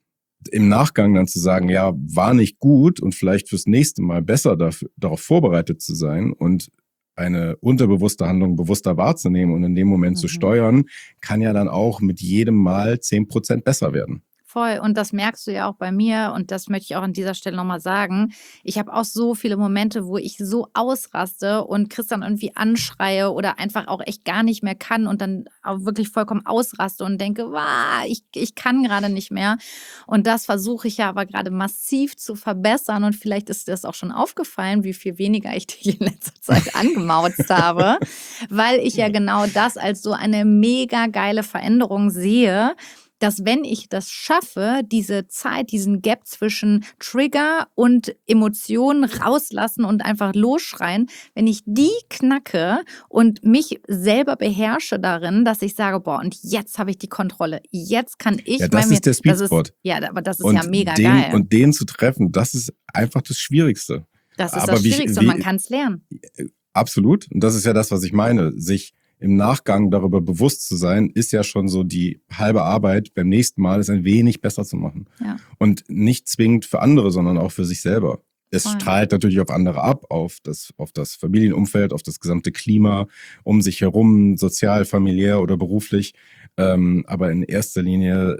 im Nachgang dann zu sagen, ja, war nicht gut und vielleicht fürs nächste Mal besser darauf vorbereitet zu sein und eine unterbewusste Handlung bewusster wahrzunehmen und in dem Moment zu steuern, kann ja dann auch mit jedem Mal 10% besser werden. Voll. Und das merkst du ja auch bei mir und das möchte ich auch an dieser Stelle nochmal sagen. Ich habe auch so viele Momente, wo ich so ausraste und Christian irgendwie anschreie oder einfach auch echt gar nicht mehr kann und dann auch wirklich vollkommen ausraste und denke, ich kann gerade nicht mehr. Und das versuche ich ja aber gerade massiv zu verbessern und vielleicht ist dir das auch schon aufgefallen, wie viel weniger ich dich in letzter Zeit angemauzt habe, weil ich ja genau das als so eine mega geile Veränderung sehe, dass wenn ich das schaffe, diese Zeit, diesen Gap zwischen Trigger und Emotionen rauslassen und einfach losschreien, wenn ich die knacke und mich selber beherrsche darin, dass ich sage, boah, und jetzt habe ich die Kontrolle, jetzt kann ich... Ja, das ist der Sweet Spot. Ja, aber das ist ja mega geil. Und den zu treffen, das ist einfach das Schwierigste. Das ist das Schwierigste und man kann es lernen. Absolut. Und das ist ja das, was ich meine. Sich im Nachgang darüber bewusst zu sein, ist ja schon so die halbe Arbeit, beim nächsten Mal es ein wenig besser zu machen. Ja. Und nicht zwingend für andere, sondern auch für sich selber. Es strahlt natürlich auf andere ab, auf das Familienumfeld, auf das gesamte Klima um sich herum, sozial, familiär oder beruflich. Aber in erster Linie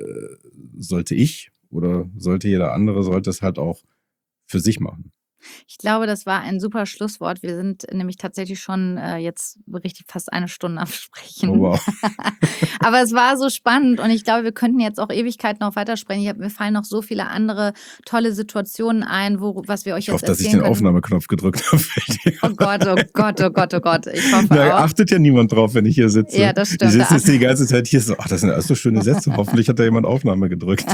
sollte ich oder sollte jeder andere, sollte es halt auch für sich machen. Ich glaube, das war ein super Schlusswort. Wir sind nämlich tatsächlich schon jetzt richtig fast eine Stunde am Sprechen. Oh, wow. Aber es war so spannend und ich glaube, wir könnten jetzt auch Ewigkeiten noch weitersprechen. Mir fallen noch so viele andere tolle Situationen ein, was wir euch jetzt erzählen können. Ich hoffe, dass ich den Aufnahmeknopf gedrückt habe. Oh Gott, oh Gott, oh Gott, oh Gott. Ich hoffe auch. Achtet ja niemand drauf, wenn ich hier sitze. Ja, das stimmt. Ich sitze jetzt die ganze Zeit hier so, das sind alles so schöne Sätze. Hoffentlich hat da jemand Aufnahme gedrückt.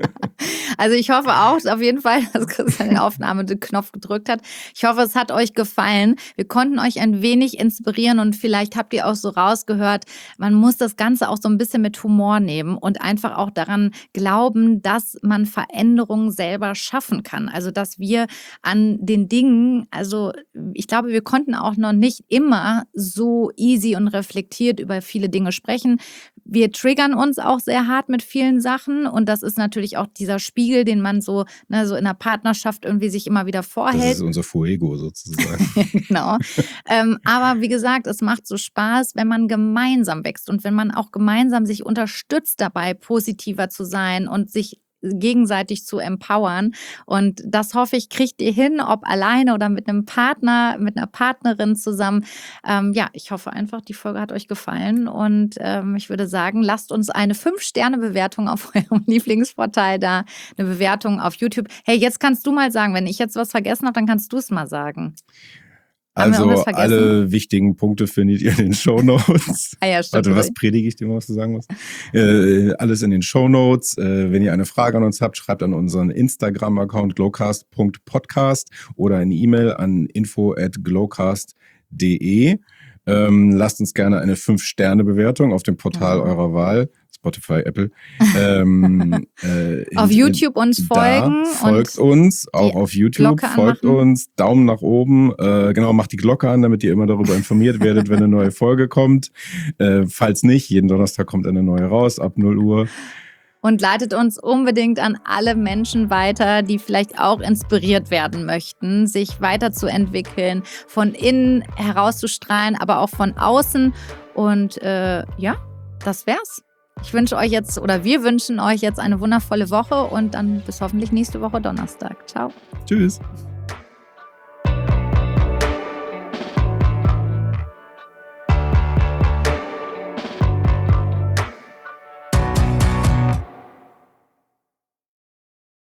Also ich hoffe auch auf jeden Fall, dass Christian den Aufnahmeknopf gedrückt hat. Ich hoffe, es hat euch gefallen. Wir konnten euch ein wenig inspirieren und vielleicht habt ihr auch so rausgehört, man muss das Ganze auch so ein bisschen mit Humor nehmen und einfach auch daran glauben, dass man Veränderungen selber schaffen kann. Also dass wir an den Dingen, also ich glaube, wir konnten auch noch nicht immer so easy und reflektiert über viele Dinge sprechen. Wir triggern uns auch sehr hart mit vielen Sachen und das ist natürlich auch dieser Spiegel, den man so in einer Partnerschaft irgendwie sich immer wieder vorhält. Das ist unser Fuego sozusagen. Genau. Aber wie gesagt, es macht so Spaß, wenn man gemeinsam wächst und wenn man auch gemeinsam sich unterstützt dabei, positiver zu sein und sich gegenseitig zu empowern. Und das hoffe ich, kriegt ihr hin, ob alleine oder mit einem Partner, mit einer Partnerin zusammen. Ich hoffe einfach, die Folge hat euch gefallen und ich würde sagen, lasst uns eine 5-Sterne-Bewertung auf eurem Lieblingsportal da, eine Bewertung auf YouTube. Hey, jetzt kannst du mal sagen, wenn ich jetzt was vergessen habe, dann kannst du es mal sagen. Also alle wichtigen Punkte findet ihr in den Shownotes. Ja, stimmt. Warte, was predige ich dir, was du sagen musst? Alles in den Shownotes. Wenn ihr eine Frage an uns habt, schreibt an unseren Instagram-Account glowcast.podcast oder eine E-Mail an info@glowcast.de. Lasst uns gerne eine 5-Sterne-Bewertung auf dem Portal eurer Wahl. Spotify, Apple. Auf YouTube uns folgen. Folgt uns, auch auf YouTube. Folgt uns, Daumen nach oben. Macht die Glocke an, damit ihr immer darüber informiert werdet, wenn eine neue Folge kommt. Falls nicht, jeden Donnerstag kommt eine neue raus, ab 0 Uhr. Und leitet uns unbedingt an alle Menschen weiter, die vielleicht auch inspiriert werden möchten, sich weiterzuentwickeln, von innen herauszustrahlen, aber auch von außen. Und das wär's. Wir wünschen euch jetzt eine wundervolle Woche und dann bis hoffentlich nächste Woche Donnerstag. Ciao. Tschüss.